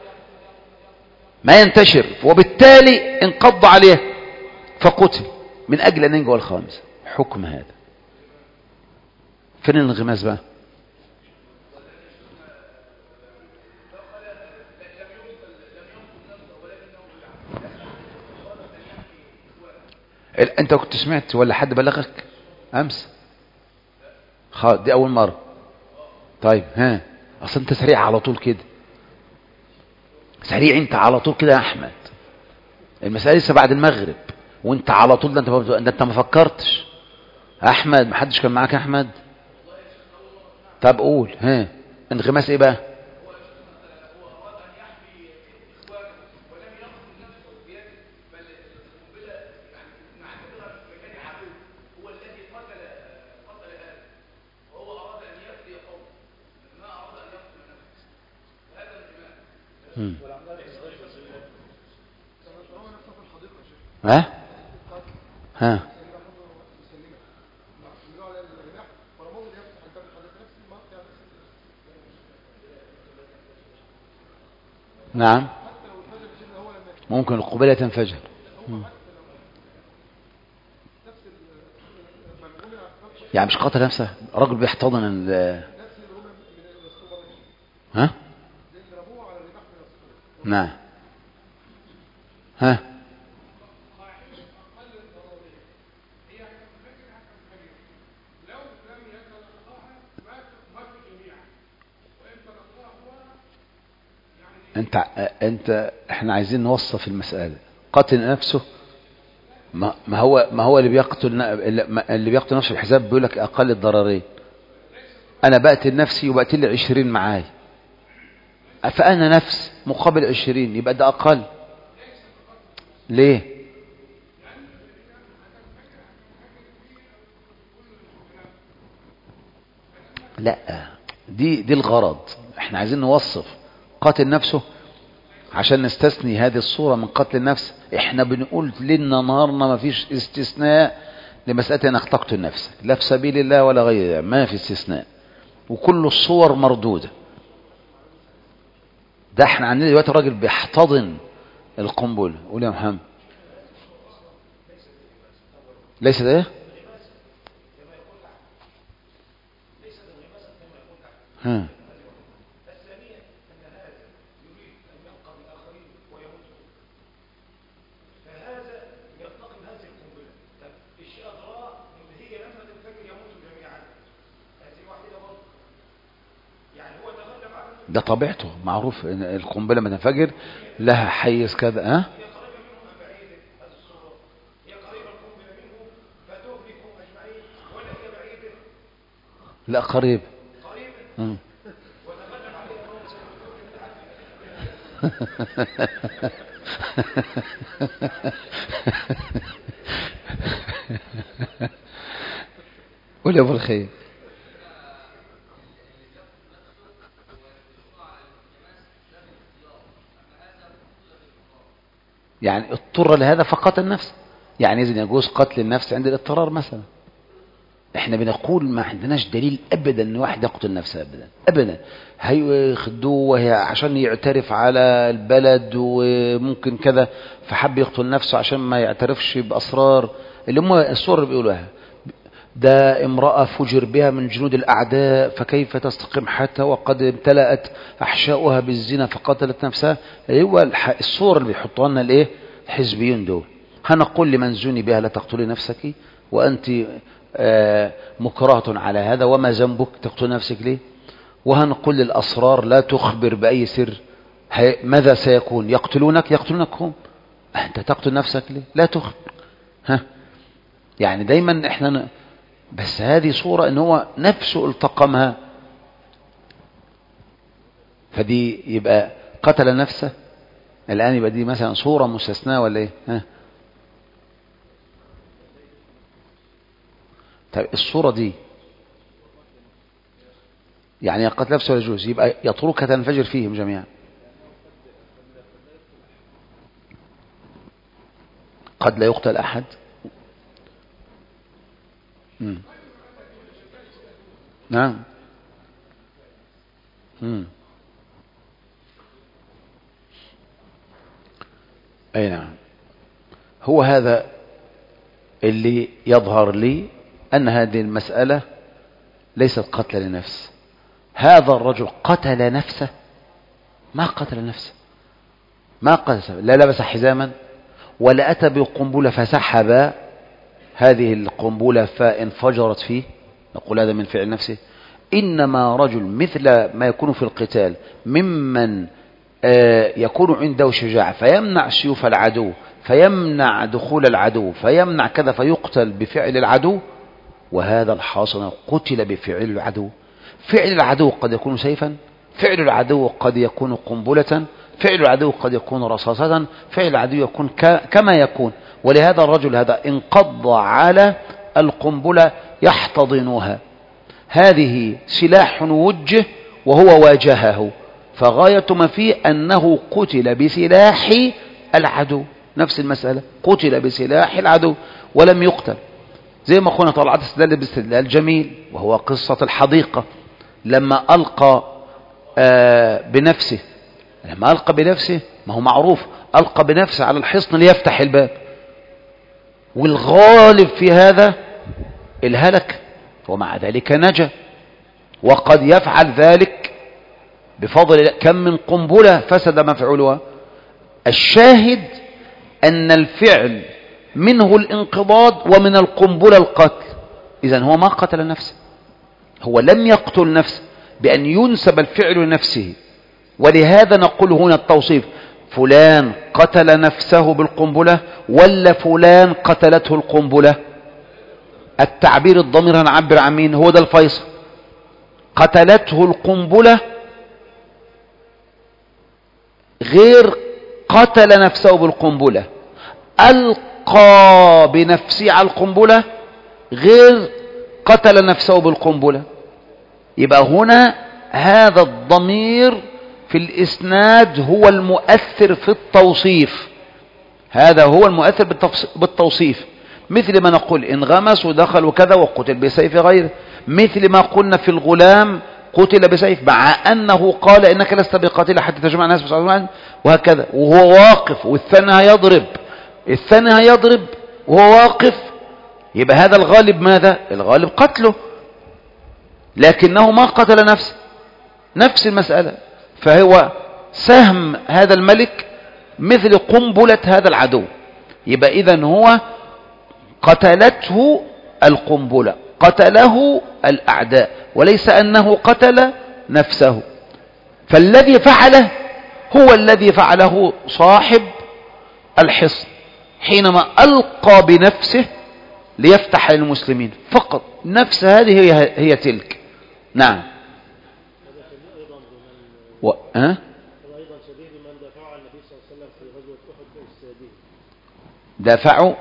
ما ينتشر، وبالتالي انقض عليها فقتل من اجل ان ينجو الخامس. حكم هذا فين الانغماس بقى؟ انت كنت سمعت ولا حد بلغك امس؟ خلاص دي اول مرة. طيب ها، اصل انت سريع على طول كده، سريع انت على طول كده يا احمد. المسألة لسه بعد المغرب وانت على طول، ده انت ده انت ما فكرتش. احمد ما حدش كان معاك يا احمد؟ طب قول ها، انغماس ايه بقى؟ مم. ها ها نعم ممكن القبلة تنفجر. مم. يعني مش قتل نفسه، رجل بيحتضن ال ها نعم ها انت انت احنا عايزين نوصف المسألة. قتل نفسه ما ما هو ما هو اللي بيقتل اللي بيقتل نفسه الحساب بيقول لك اقل الضررين. انا بقتل نفسي وبقتل لي عشرين معاي، فانا نفس مقابل عشرين، يبقى ده اقل. ليه؟ لا دي دي الغرض، احنا عايزين نوصف قاتل نفسه عشان نستثني هذه الصورة من قتل النفس. احنا بنقول لنا نهارنا ما فيش استثناء لمسألة انك تقتل نفسك، لا في سبيل الله ولا غيره، ما في استثناء، وكل الصور مردودة. ده احنا عندنا دلوقتي راجل بيحتضن القنبلة. قول يا محمد. ليس ده ايه؟ ها ده طبيعته، معروف ان القنبله ما تنفجر لها حيز كذا. ها لا قريب. مم. قول يا ابو الخير. يعني اضطر لهذا فقتل النفس، يعني إذن يجوز قتل النفس عند الاضطرار مثلا. احنا بنقول ما عندناش دليل ابدا ان واحد يقتل نفسه ابدا ابدا. هيخدوه وهي عشان يعترف على البلد وممكن كذا، فحب يقتل نفسه عشان ما يعترفش باسرار اللي هم الصور اللي بيقولوها. ده امرأة فجر بها من جنود الأعداء فكيف تستقيم حتى وقد امتلأت أحشاؤها بالزنا فقتلت نفسها. هو الصور اللي بيحطوها لنا الايه الحزبيين دول. هنقول لمن زني بها لا تقتلي نفسك وأنت آه مكرهة على هذا، وما ذنبك تقتل نفسك ليه؟ وهنقول للأسرار لا تخبر بأي سر، ماذا سيكون؟ يقتلونك يقتلونك هم، أنت تقتل نفسك ليه؟ لا تخبر. ها يعني دايما احنا ن... بس هذه صورة ان هو نفسه التقمها، فدي يبقى قتل نفسه الآن، يبقى دي مثلا صورة مستثناة ولا ايه؟ ها طيب الصورة دي يعني قتل نفسه ولا يجوز؟ يبقى يتركها تنفجر فيهم جميعا. قد لا يقتل أحد. مم. نعم. مم. أي نعم. هو هذا اللي يظهر لي أن هذه المسألة ليست قتل لنفس. هذا الرجل قتل نفسه؟ ما قتل نفسه، ما قتل، لا لبس حزاما ولا أتى بقنبلة فسحب هذه القنبلة فانفجرت فيه، نقول هذا من فعل نفسه. إنما رجل مثل ما يكون في القتال ممن يكون عنده شجاعة فيمنع سيوف العدو، فيمنع دخول العدو، فيمنع كذا، فيقتل بفعل العدو. وهذا الحاصل قتل بفعل العدو. فعل العدو قد يكون سيفا، فعل العدو قد يكون قنبلة، فعل العدو قد يكون رصاصة، فعل العدو يكون كما يكون. ولهذا الرجل هذا انقض على القنبلة يحتضنها، هذه سلاح وجه وهو واجهه فغاية ما فيه أنه قتل بسلاح العدو، نفس المسألة، قتل بسلاح العدو ولم يقتل. زي ما أخونا طلعت استدل باستدلال جميل، وهو قصة الحديقة لما ألقى آه بنفسه، لما ألقى بنفسه، ما هو معروف ألقى بنفسه على الحصن ليفتح الباب، والغالب في هذا الهلك، ومع ذلك نجا. وقد يفعل ذلك بفضل كم من قنبلة فسد مفعولها. الشاهد أن الفعل منه الانقضاض ومن القنبلة القتل. إذن هو ما قتل نفسه، هو لم يقتل نفسه بأن ينسب الفعل لنفسه. ولهذا نقول هنا التوصيف، فلان قتل نفسه بالقنبلة ولا فلان قتلته القنبلة. التعبير الضمير هنعبر عن مين؟ هو ده الفيصل. قتلته القنبلة غير قتل نفسه بالقنبلة. ألقى بنفسه على القنبلة غير قتل نفسه بالقنبلة. يبقى هنا هذا الضمير في الإسناد هو المؤثر في التوصيف، هذا هو المؤثر بالتوصيف. مثل ما نقول انغمس ودخل وكذا وقتل بسيف غيره، مثل ما قلنا في الغلام قتل بسيف مع أنه قال إنك لست بقاتل حتى تجمع الناس بسعود، وهكذا، وهو واقف والثاني هيضرب، الثاني هيضرب وهو واقف. يبقى هذا الغالب ماذا؟ الغالب قتله، لكنه ما قتل نفسه، نفس المسألة. فهو سهم هذا الملك مثل قنبلة هذا العدو. يبقى إذن هو قتلته القنبلة، قتله الأعداء، وليس أنه قتل نفسه. فالذي فعله هو الذي فعله صاحب الحصن حينما ألقى بنفسه ليفتح للمسلمين فقط، نفس هذه هي, هي تلك. نعم. و... أه؟ دافعوا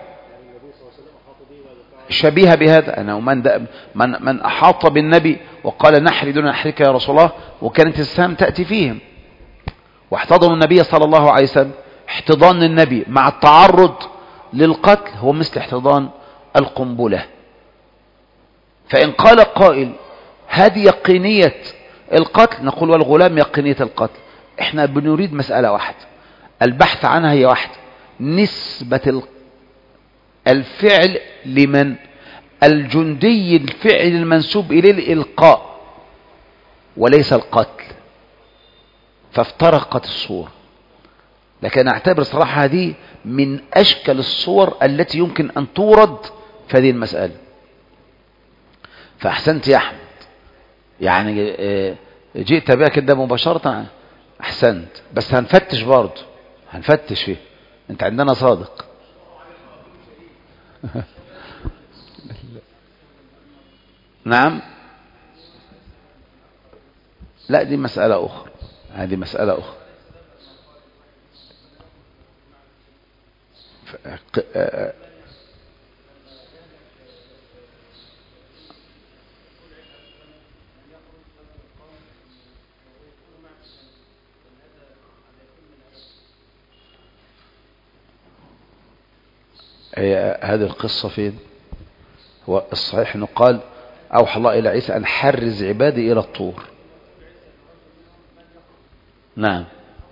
شبيه بهذا، أنه من, من, من أحاط بالنبي وقال نحري دون نحرك يا رسول الله، وكانت السهام تأتي فيهم واحتضنوا النبي صلى الله عليه وسلم. احتضان النبي مع التعرض للقتل هو مثل احتضان القنبلة. فإن قال قائل هذه يقينية القتل، نقول والغلام يقينية القتل. احنا بنريد مسألة واحدة البحث عنها، هي واحدة، نسبة الفعل لمن؟ الجندي الفعل المنسوب إليه الإلقاء وليس القتل، فافترقت الصور. لكن أعتبر صراحة هذه من أشكل الصور التي يمكن أن تورد في هذه المسألة. فأحسنت يا أحمد، يعني جئت بها كده مباشرة، أحسنت، بس هنفتش برضه، هنفتش فيه، أنت عندنا صادق. نعم، لا دي مسألة أخرى، هذه مسألة أخرى. هي هذه القصة فين؟ هو الصحيح انه قال اوحى الله الى عيسى ان حرز عبادي الى الطور. نعم،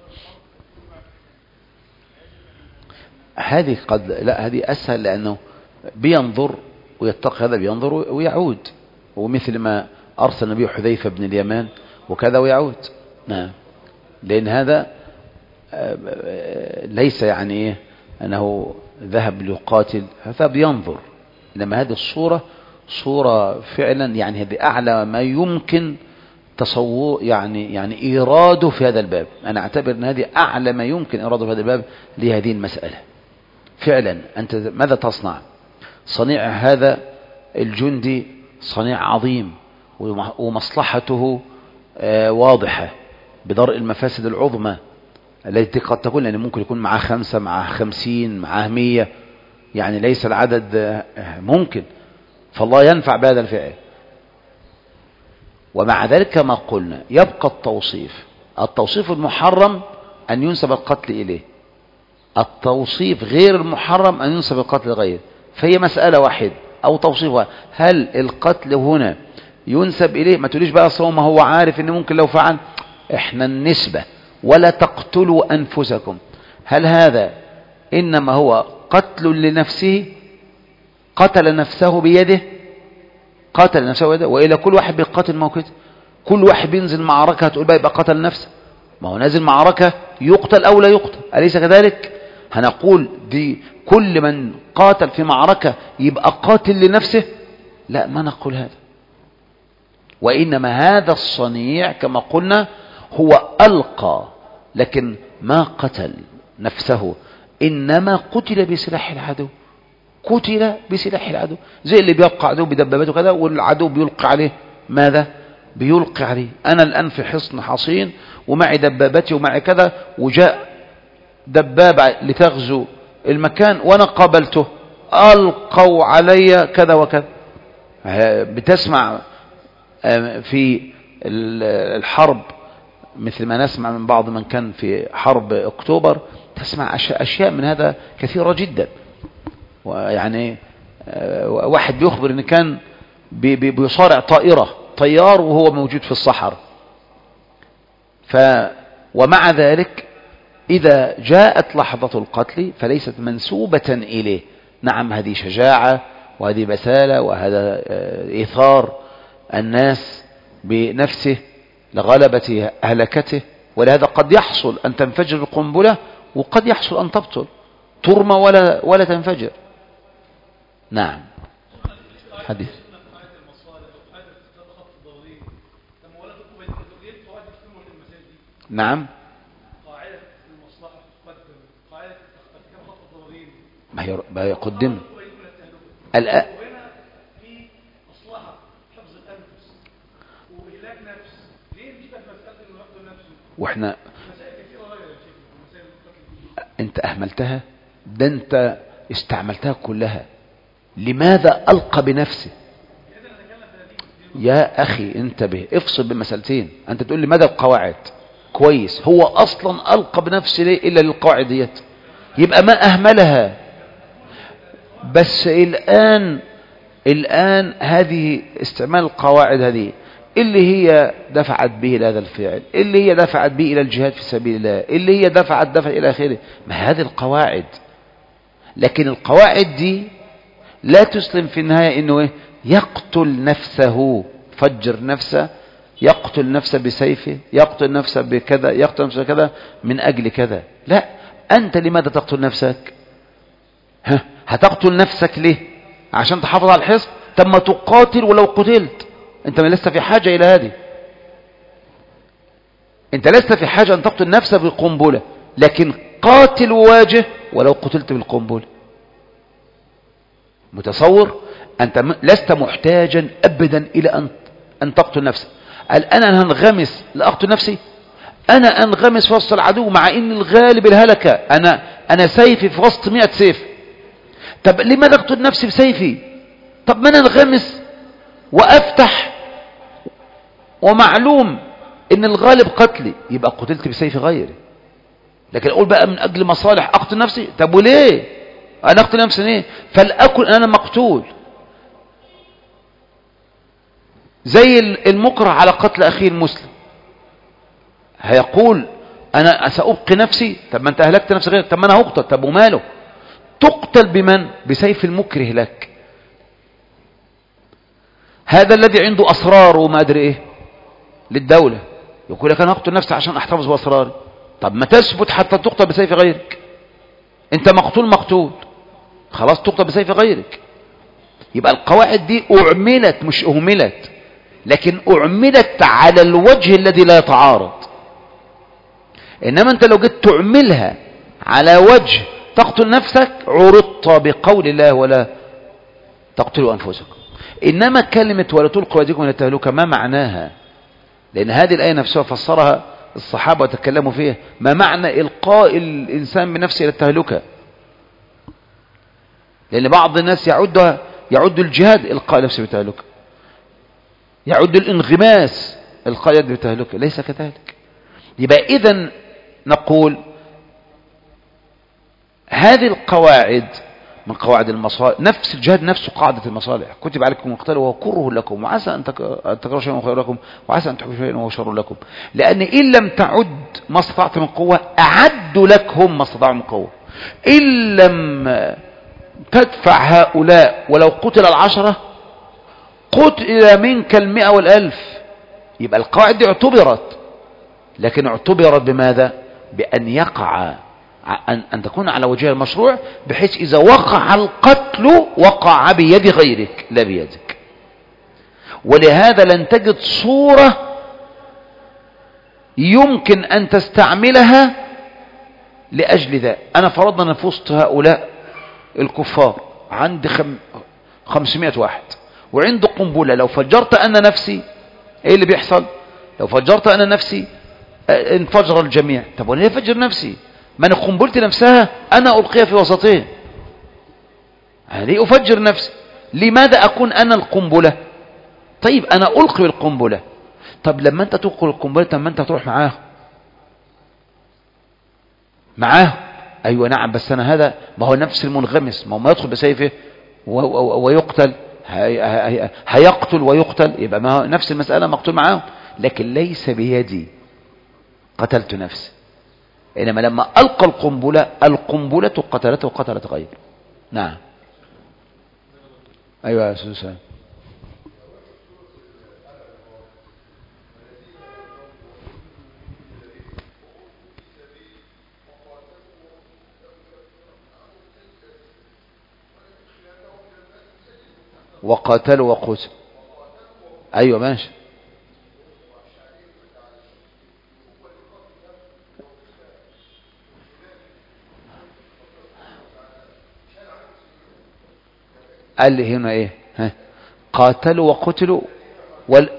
هذه قد لا هذه اسهل، لانه بينظر ويتقي، هذا بينظر ويعود، ومثل ما ارسل النبي حذيفة بن اليمان وكذا ويعود. نعم، لان هذا ليس يعني ايه انه ذهب ليقاتل، هذا بينظر. انما هذه الصورة صورة فعلا، يعني هذه اعلى ما يمكن تصور، يعني يعني ايراده في هذا الباب. انا اعتبر ان هذه اعلى ما يمكن ايراده في هذا الباب لهذه المسألة. فعلا انت ماذا تصنع؟ صنيع هذا الجندي صنيع عظيم، ومصلحته واضحة بدرء المفاسد العظمى التي قد تكون، لأن ممكن يكون معاه خمسة، معاه خمسين، معاه مية، يعني ليس العدد ممكن، فالله ينفع بهذا الفعل. ومع ذلك كما قلنا يبقى التوصيف التوصيف المحرم أن ينسب القتل إليه، التوصيف غير المحرم أن ينسب القتل غيره، فهي مسألة واحدة أو توصيف واحد. هل القتل هنا ينسب إليه؟ ما تقوليش بقى أصلا ما هو عارف إن ممكن لو فعل. إحنا النسبة ولا تقتلوا أنفسكم، هل هذا إنما هو قتل لنفسه، قتل نفسه بيده، قتل نفسه بيده، وإلى كل واحد بيقاتل موقته، كل واحد بينزل معركة هتقول بقى يبقى قتل نفسه، ما هو نازل معركة يقتل أو لا يقتل، أليس كذلك؟ هنقول دي كل من قاتل في معركة يبقى قاتل لنفسه؟ لا، ما نقول هذا. وإنما هذا الصنيع كما قلنا هو ألقى، لكن ما قتل نفسه، إنما قتل بسلاح العدو، قتل بسلاح العدو، زي اللي بيبقى عدو بدبابته كذا والعدو بيلقي عليه ماذا؟ بيلقي عليه. أنا الآن في حصن حصين ومعي دبابتي ومعي كذا، وجاء دبابة لتغزو المكان وأنا قابلته، ألقوا علي كذا وكذا. بتسمع في الحرب مثل ما نسمع من بعض من كان في حرب أكتوبر، تسمع أشياء من هذا كثيرة جدا. ويعني واحد بيخبر ان كان بيصارع طائرة طيار وهو موجود في الصحراء، ف ومع ذلك إذا جاءت لحظة القتل فليست منسوبة إليه. نعم، هذه شجاعة وهذه بسالة وهذا إيثار الناس بنفسه لغلبة هلكته، ولهذا قد يحصل أن تنفجر القنبلة وقد يحصل أن تبطل، ترمى ولا ولا تنفجر. نعم. حديث نعم. ما هي ما يقدم الآن واحنا انت اهملتها، ده انت استعملتها كلها. لماذا ألقى بنفسه؟ يا أخي انتبه، افصل بمسألتين. أنت تقول لي ماذا القواعد؟ كويس، هو أصلا ألقى بنفسه ليه إلا للقواعد ديت؟ يبقى ما أهملها. بس الآن الآن هذه استعمال القواعد هذه اللي هي دفعت به إلى هذا الفعل، اللي هي دفعت به إلى الجهاد في سبيل الله، اللي هي دفعت دفع إلى آخره، ما هذه القواعد. لكن القواعد دي لا تسلم في النهاية انه ايه؟ يقتل نفسه، فجر نفسه، يقتل نفسه بسيفه، يقتل نفسه بكذا، يقتل نفسه كذا من اجل كذا. لا، انت لماذا تقتل نفسك؟ ها، هتقتل نفسك ليه؟ عشان تحافظ على الحصن؟ طب ما تقاتل ولو قتلت، انت ما لست في حاجة الى هذه. انت لست في حاجة ان تقتل نفسك بالقنبلة، لكن قاتل وواجه ولو قتلت بالقنبلة. متصور؟ أنت لست محتاجا أبدا إلى أن أن تقتل نفسك. قال أنا هنغمس لأقتل نفسي؟ أنا أنغمس في وسط العدو مع إن الغالب الهلكة، أنا أنا سيفي في وسط مئة سيف. طب لماذا أقتل نفسي بسيفي؟ طب ما أنا أنغمس وأفتح ومعلوم إن الغالب قتلي، يبقى قتلت بسيف غيري. لكن أقول بقى من أجل مصالح أقتل نفسي؟ طب وليه؟ أنا أقتل نفسي ليه؟ فلأكن أنا مقتول. زي المكره على قتل أخيه المسلم، هيقول أنا سأبقي نفسي؟ طب ما أنت أهلكت نفسك غيرك، طب ما أنا هقتل، طب وماله؟ تقتل بمن؟ بسيف المكره لك. هذا الذي عنده أسرار وما أدري إيه للدولة يقول لك أنا أقتل نفسي عشان أحتفظ بأسراري. طب ما تثبت حتى تقتل بسيف غيرك. أنت مقتول مقتول، خلاص تقتل بسيف غيرك. يبقى القواعد دي أعملت مش أهملت، لكن أعملت على الوجه الذي لا يتعارض. إنما أنت لو جيت تعملها على وجه تقتل نفسك عرضت بقول الله ولا تقتلوا أنفسكم. إنما كلمة ولا تلقوا أيديكم إلى التهلكة ما معناها؟ لأن هذه الآية نفسها فسرها الصحابة وتكلموا فيها. ما معنى إلقاء الإنسان بنفسه إلى التهلكة؟ لأن بعض الناس يعد يعد الجهاد إلقاء نفسه بالتهلكة، يعد الانغماس إلقاء يد بالتهلكة. ليس كذلك. يبقى إذن نقول هذه القواعد من قواعد المصالح، نفس الجهاد نفسه قاعدة المصالح. كتب عليكم القتال وهو كره لكم وعسى أن تكرهوا شيئا وهو خير لكم وعسى أن تحبوا شيئا وهو شر لكم. لأن إن لم تعد ما استطعت من قوة أعد لكم ما استطاعوا من قوة. إن لم تدفع هؤلاء ولو قتل العشرة قتل منك المئة والألف. يبقى القواعد دي اعتبرت، لكن اعتبرت بماذا؟ بأن يقع أن, أن تكون على وجه المشروع، بحيث إذا وقع القتل وقع بيد غيرك لا بيدك. ولهذا لن تجد صورة يمكن أن تستعملها لأجل ذا. أنا فرضنا في وسط هؤلاء الكفار عندي خم... خمسمائة واحد وعنده قنبلة، لو فجرت أنا نفسي إيه اللي بيحصل؟ لو فجرت أنا نفسي انفجر الجميع. طب وانا ليه افجر نفسي؟ ما انا قنبلتي نفسها انا القيها في وسطين، انا ليه افجر نفسي؟ لماذا اكون انا القنبله؟ طيب انا القي القنبله، طب لما انت تلقي القنبله طب ما انت تروح معاه معاه ايوه نعم، بس انا هذا ما هو نفس المنغمس، ما هو ما يدخل بسيفه ويقتل، هيقتل ويقتل، يبقى ما هو نفس المساله مقتول معاه، لكن ليس بيدي قتلت نفسي. إنما لما ألقى القنبلة القنبلة قتلته وقتلت غيره. نعم أيوة يا أستاذ سامي. وقاتلوا وقتلوا، أيوة ماشي. قال لي هنا ايه؟ ها؟ قاتلوا وقتلوا وال...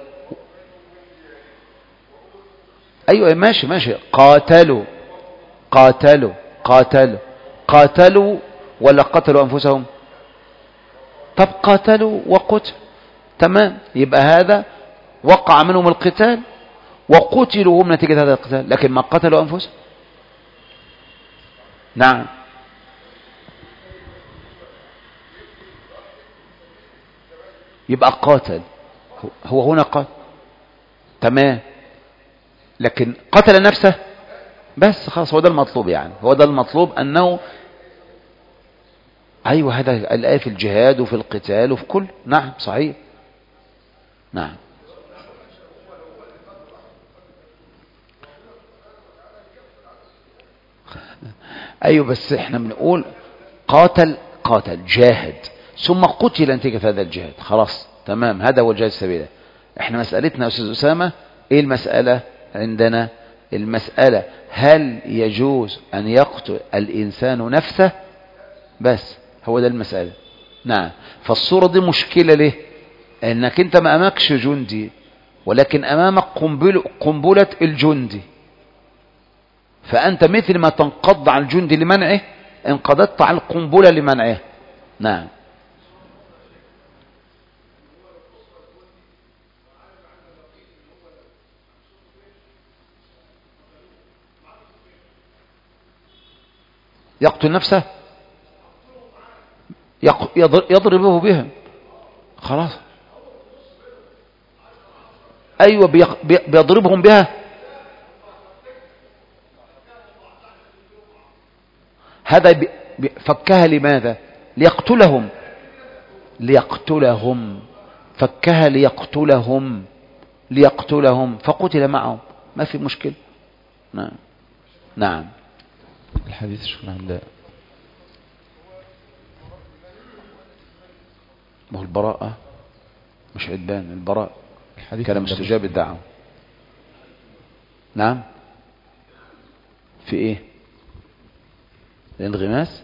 ايوه ماشي ماشي. قاتلوا قاتلوا قاتلوا قاتلوا ولا قتلوا انفسهم؟ طب قاتلوا وقتلوا تمام، يبقى هذا وقع منهم القتال وقتلوا هم نتيجة هذا القتال، لكن ما قتلوا انفسهم. نعم يبقى قاتل، هو هنا قاتل تمام، لكن قتل نفسه بس خلاص. هو ده المطلوب، يعني هو ده المطلوب أنه أيوة هذا الآية في الجهاد وفي القتال وفي كل. نعم صحيح. نعم أيوة، بس احنا بنقول قاتل قاتل جاهد ثم قتل نتيجة هذا الجهاد، خلاص تمام، هذا هو الجهاد السبيل. احنا مسألتنا يا أستاذ أسامة ايه المسألة عندنا؟ المسألة هل يجوز أن يقتل الإنسان نفسه؟ بس هو ده المسألة. نعم. فالصورة دي مشكلة ليه؟ انك انت ما امامكش جندي ولكن امامك قنبلة, قنبلة الجندي، فانت مثل ما تنقض على الجندي لمنعه انقضت على القنبلة لمنعه. نعم يقتل نفسه يضربه بها خلاص. ايوه بيضربهم بها. هذا فكها لماذا؟ ليقتلهم ليقتلهم فكها ليقتلهم ليقتلهم فقتل معهم، ما في مشكلة. نعم نعم. الحديث شكرا عند ما هو البراءة مش عدبان، البراء الحديث كان مستجاب الدعوة. نعم في ايه؟ الانغماس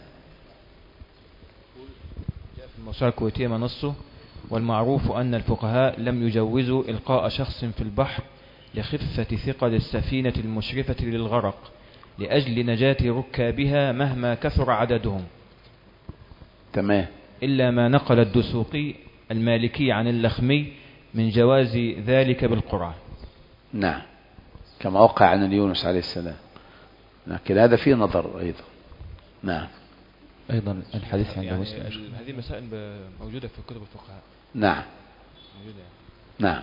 في الموسوعة الكويتية ما نصه: والمعروف أن الفقهاء لم يجوزوا إلقاء شخص في البحر لخفة ثقل السفينة المشرفة للغرق لأجل نجاة ركابها مهما كثر عددهم. تمام. إلا ما نقل الدسوقي المالكي عن اللخمي من جواز ذلك بالقرعة. نعم كما وقع عن يونس عليه السلام، لكن هذا فيه نظر أيضا. نعم. أيضا الحديث عند يعني مسلم. هذه مسائل موجودة في كتب الفقهاء. نعم موجودة يعني. نعم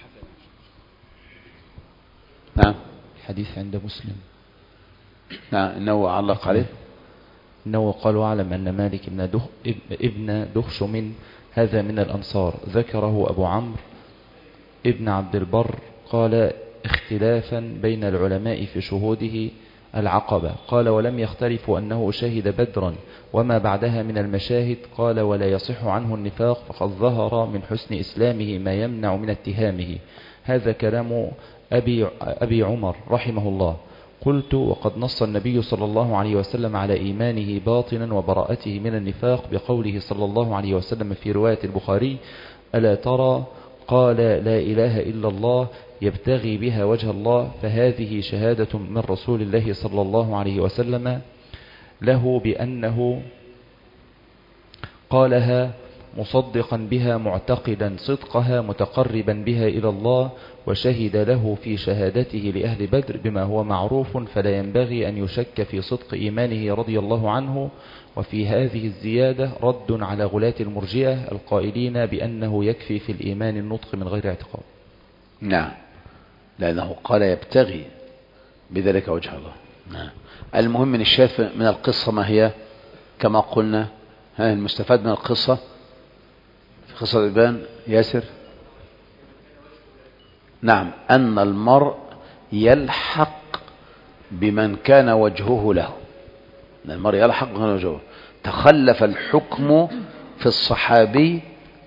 نعم. الحديث عند مسلم. نعم إنه علق عليه إنه قال واعلم أن مالك ابن ده ابن دخشم هذا من الأنصار، ذكره أبو عمرو ابن عبد البر قال اختلافا بين العلماء في شهوده العقبة، قال ولم يختلفوا أنه شهد بدرا وما بعدها من المشاهد، قال ولا يصح عنه النفاق فقد ظهر من حسن إسلامه ما يمنع من اتهامه. هذا كلام أبي, أبي عمر رحمه الله. قلت وقد نص النبي صلى الله عليه وسلم على إيمانه باطنا وبراءته من النفاق بقوله صلى الله عليه وسلم في رواية البخاري ألا ترى قال لا إله إلا الله يبتغي بها وجه الله، فهذه شهادة من رسول الله صلى الله عليه وسلم له بأنه قالها مصدقا بها معتقدا صدقها متقربا بها إلى الله، وشهد له في شهادته لأهل بدر بما هو معروف فلا ينبغي أن يشك في صدق إيمانه رضي الله عنه. وفي هذه الزيادة رد على غلاة المرجئة القائلين بأنه يكفي في الإيمان النطق من غير اعتقاد. نعم، لأنه قال يبتغي بذلك وجه الله. نعم. المهم من الشاف من القصة ما هي كما قلنا، ها المستفاد من القصة في قصة الإبان ياسر. نعم، أن المرء يلحق بمن كان وجهه له، أن المرء يلحق بمن كان وجهه. تخلف الحكم في الصحابي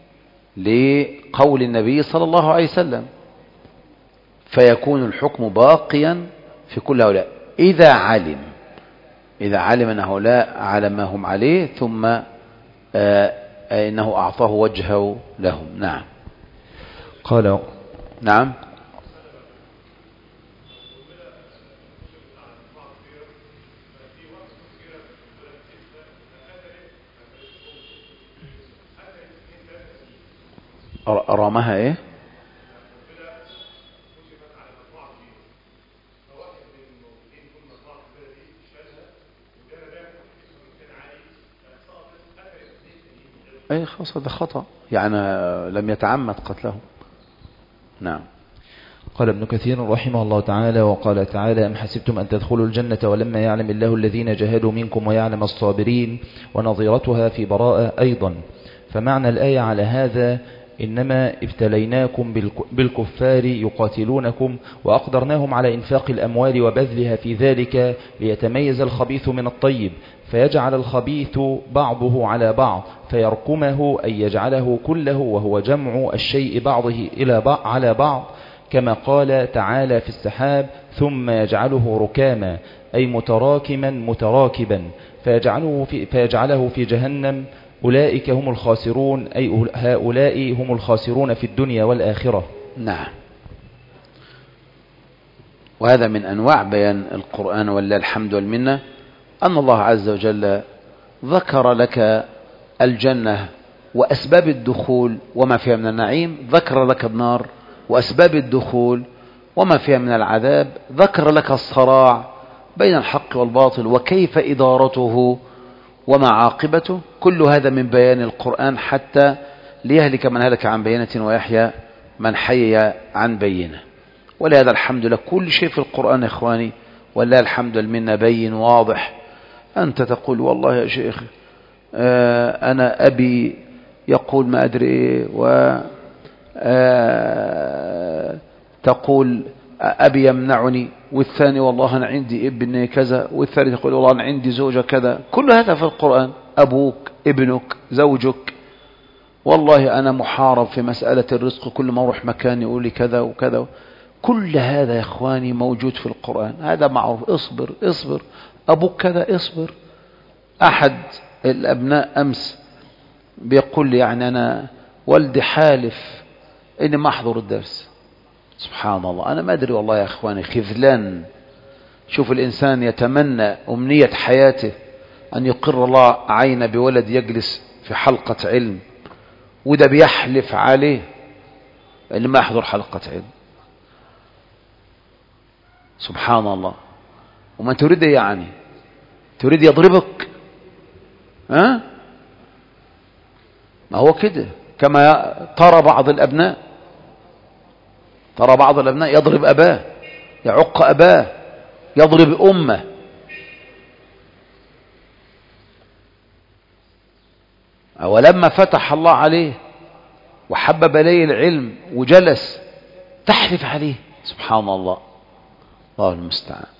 لقول النبي صلى الله عليه وسلم، فيكون الحكم باقيا في كل هؤلاء إذا علم إذا علم أن هؤلاء على ما هم عليه ثم آه إنه أعطاه وجهه لهم. نعم. قال نعم. رمها ايه؟ اي خلاص هذا خطأ، يعني لم يتعمد قتله. نعم. قال ابن كثير رحمه الله تعالى وقال تعالى أم حسبتم أن تدخلوا الجنة ولما يعلم الله الذين جاهدوا منكم ويعلم الصابرين، ونظيرتها في براءة أيضا. فمعنى الآية على هذا إنما ابتليناكم بالكفار يقاتلونكم وأقدرناهم على إنفاق الأموال وبذلها في ذلك ليتميز الخبيث من الطيب، فيجعل الخبيث بعضه على بعض فيركمه أي يجعله كله، وهو جمع الشيء بعضه إلى بعض على بعض، كما قال تعالى في السحاب ثم يجعله ركاما أي متراكما متراكبا فيجعله في, فيجعله في جهنم. أولئك هم الخاسرون أي هؤلاء هم الخاسرون في الدنيا والآخرة. نعم. وهذا من أنواع بيان القرآن ولله الحمد والمنة، أن الله عز وجل ذكر لك الجنة وأسباب الدخول وما فيها من النعيم، ذكر لك النار وأسباب الدخول وما فيها من العذاب، ذكر لك الصراع بين الحق والباطل وكيف إدارته وما عاقبته. كل هذا من بيان القرآن حتى ليهلك من هلك عن بينة ويحيى من حي عن بينة. ولهذا الحمد لله كل شيء في القرآن يا إخواني ولله الحمد والمنة بين واضح. أنت تقول والله يا شيخ آه أنا أبي يقول ما أدري إيه، و آه تقول أبي يمنعني، والثاني والله أنا عندي ابن كذا، والثالث يقول والله أنا عندي زوجة كذا. كل هذا في القرآن، أبوك ابنك زوجك. والله أنا محارب في مسألة الرزق، كل ما أروح مكان يقول لي كذا وكذا. كل هذا يا إخواني موجود في القرآن، هذا معروف. اصبر اصبر أبوك كذا اصبر. أحد الأبناء أمس بيقول لي يعني أنا والدي حالف إني ما أحضر الدرس. سبحان الله، أنا ما أدري والله يا أخواني، خذلان. شوف الإنسان يتمنى أمنية حياته أن يقر الله عين بولد يجلس في حلقة علم، وده بيحلف عليه اللي ما يحضر حلقة علم. سبحان الله. وما تريد يعني تريد يضربك؟ ها؟ ما هو كده، كما ترى بعض الأبناء ترى بعض الأبناء يضرب أباه، يعق أباه، يضرب أمه. ولما فتح الله عليه وحبب إليه العلم وجلس تحلف عليه، سبحان الله. الله المستعان.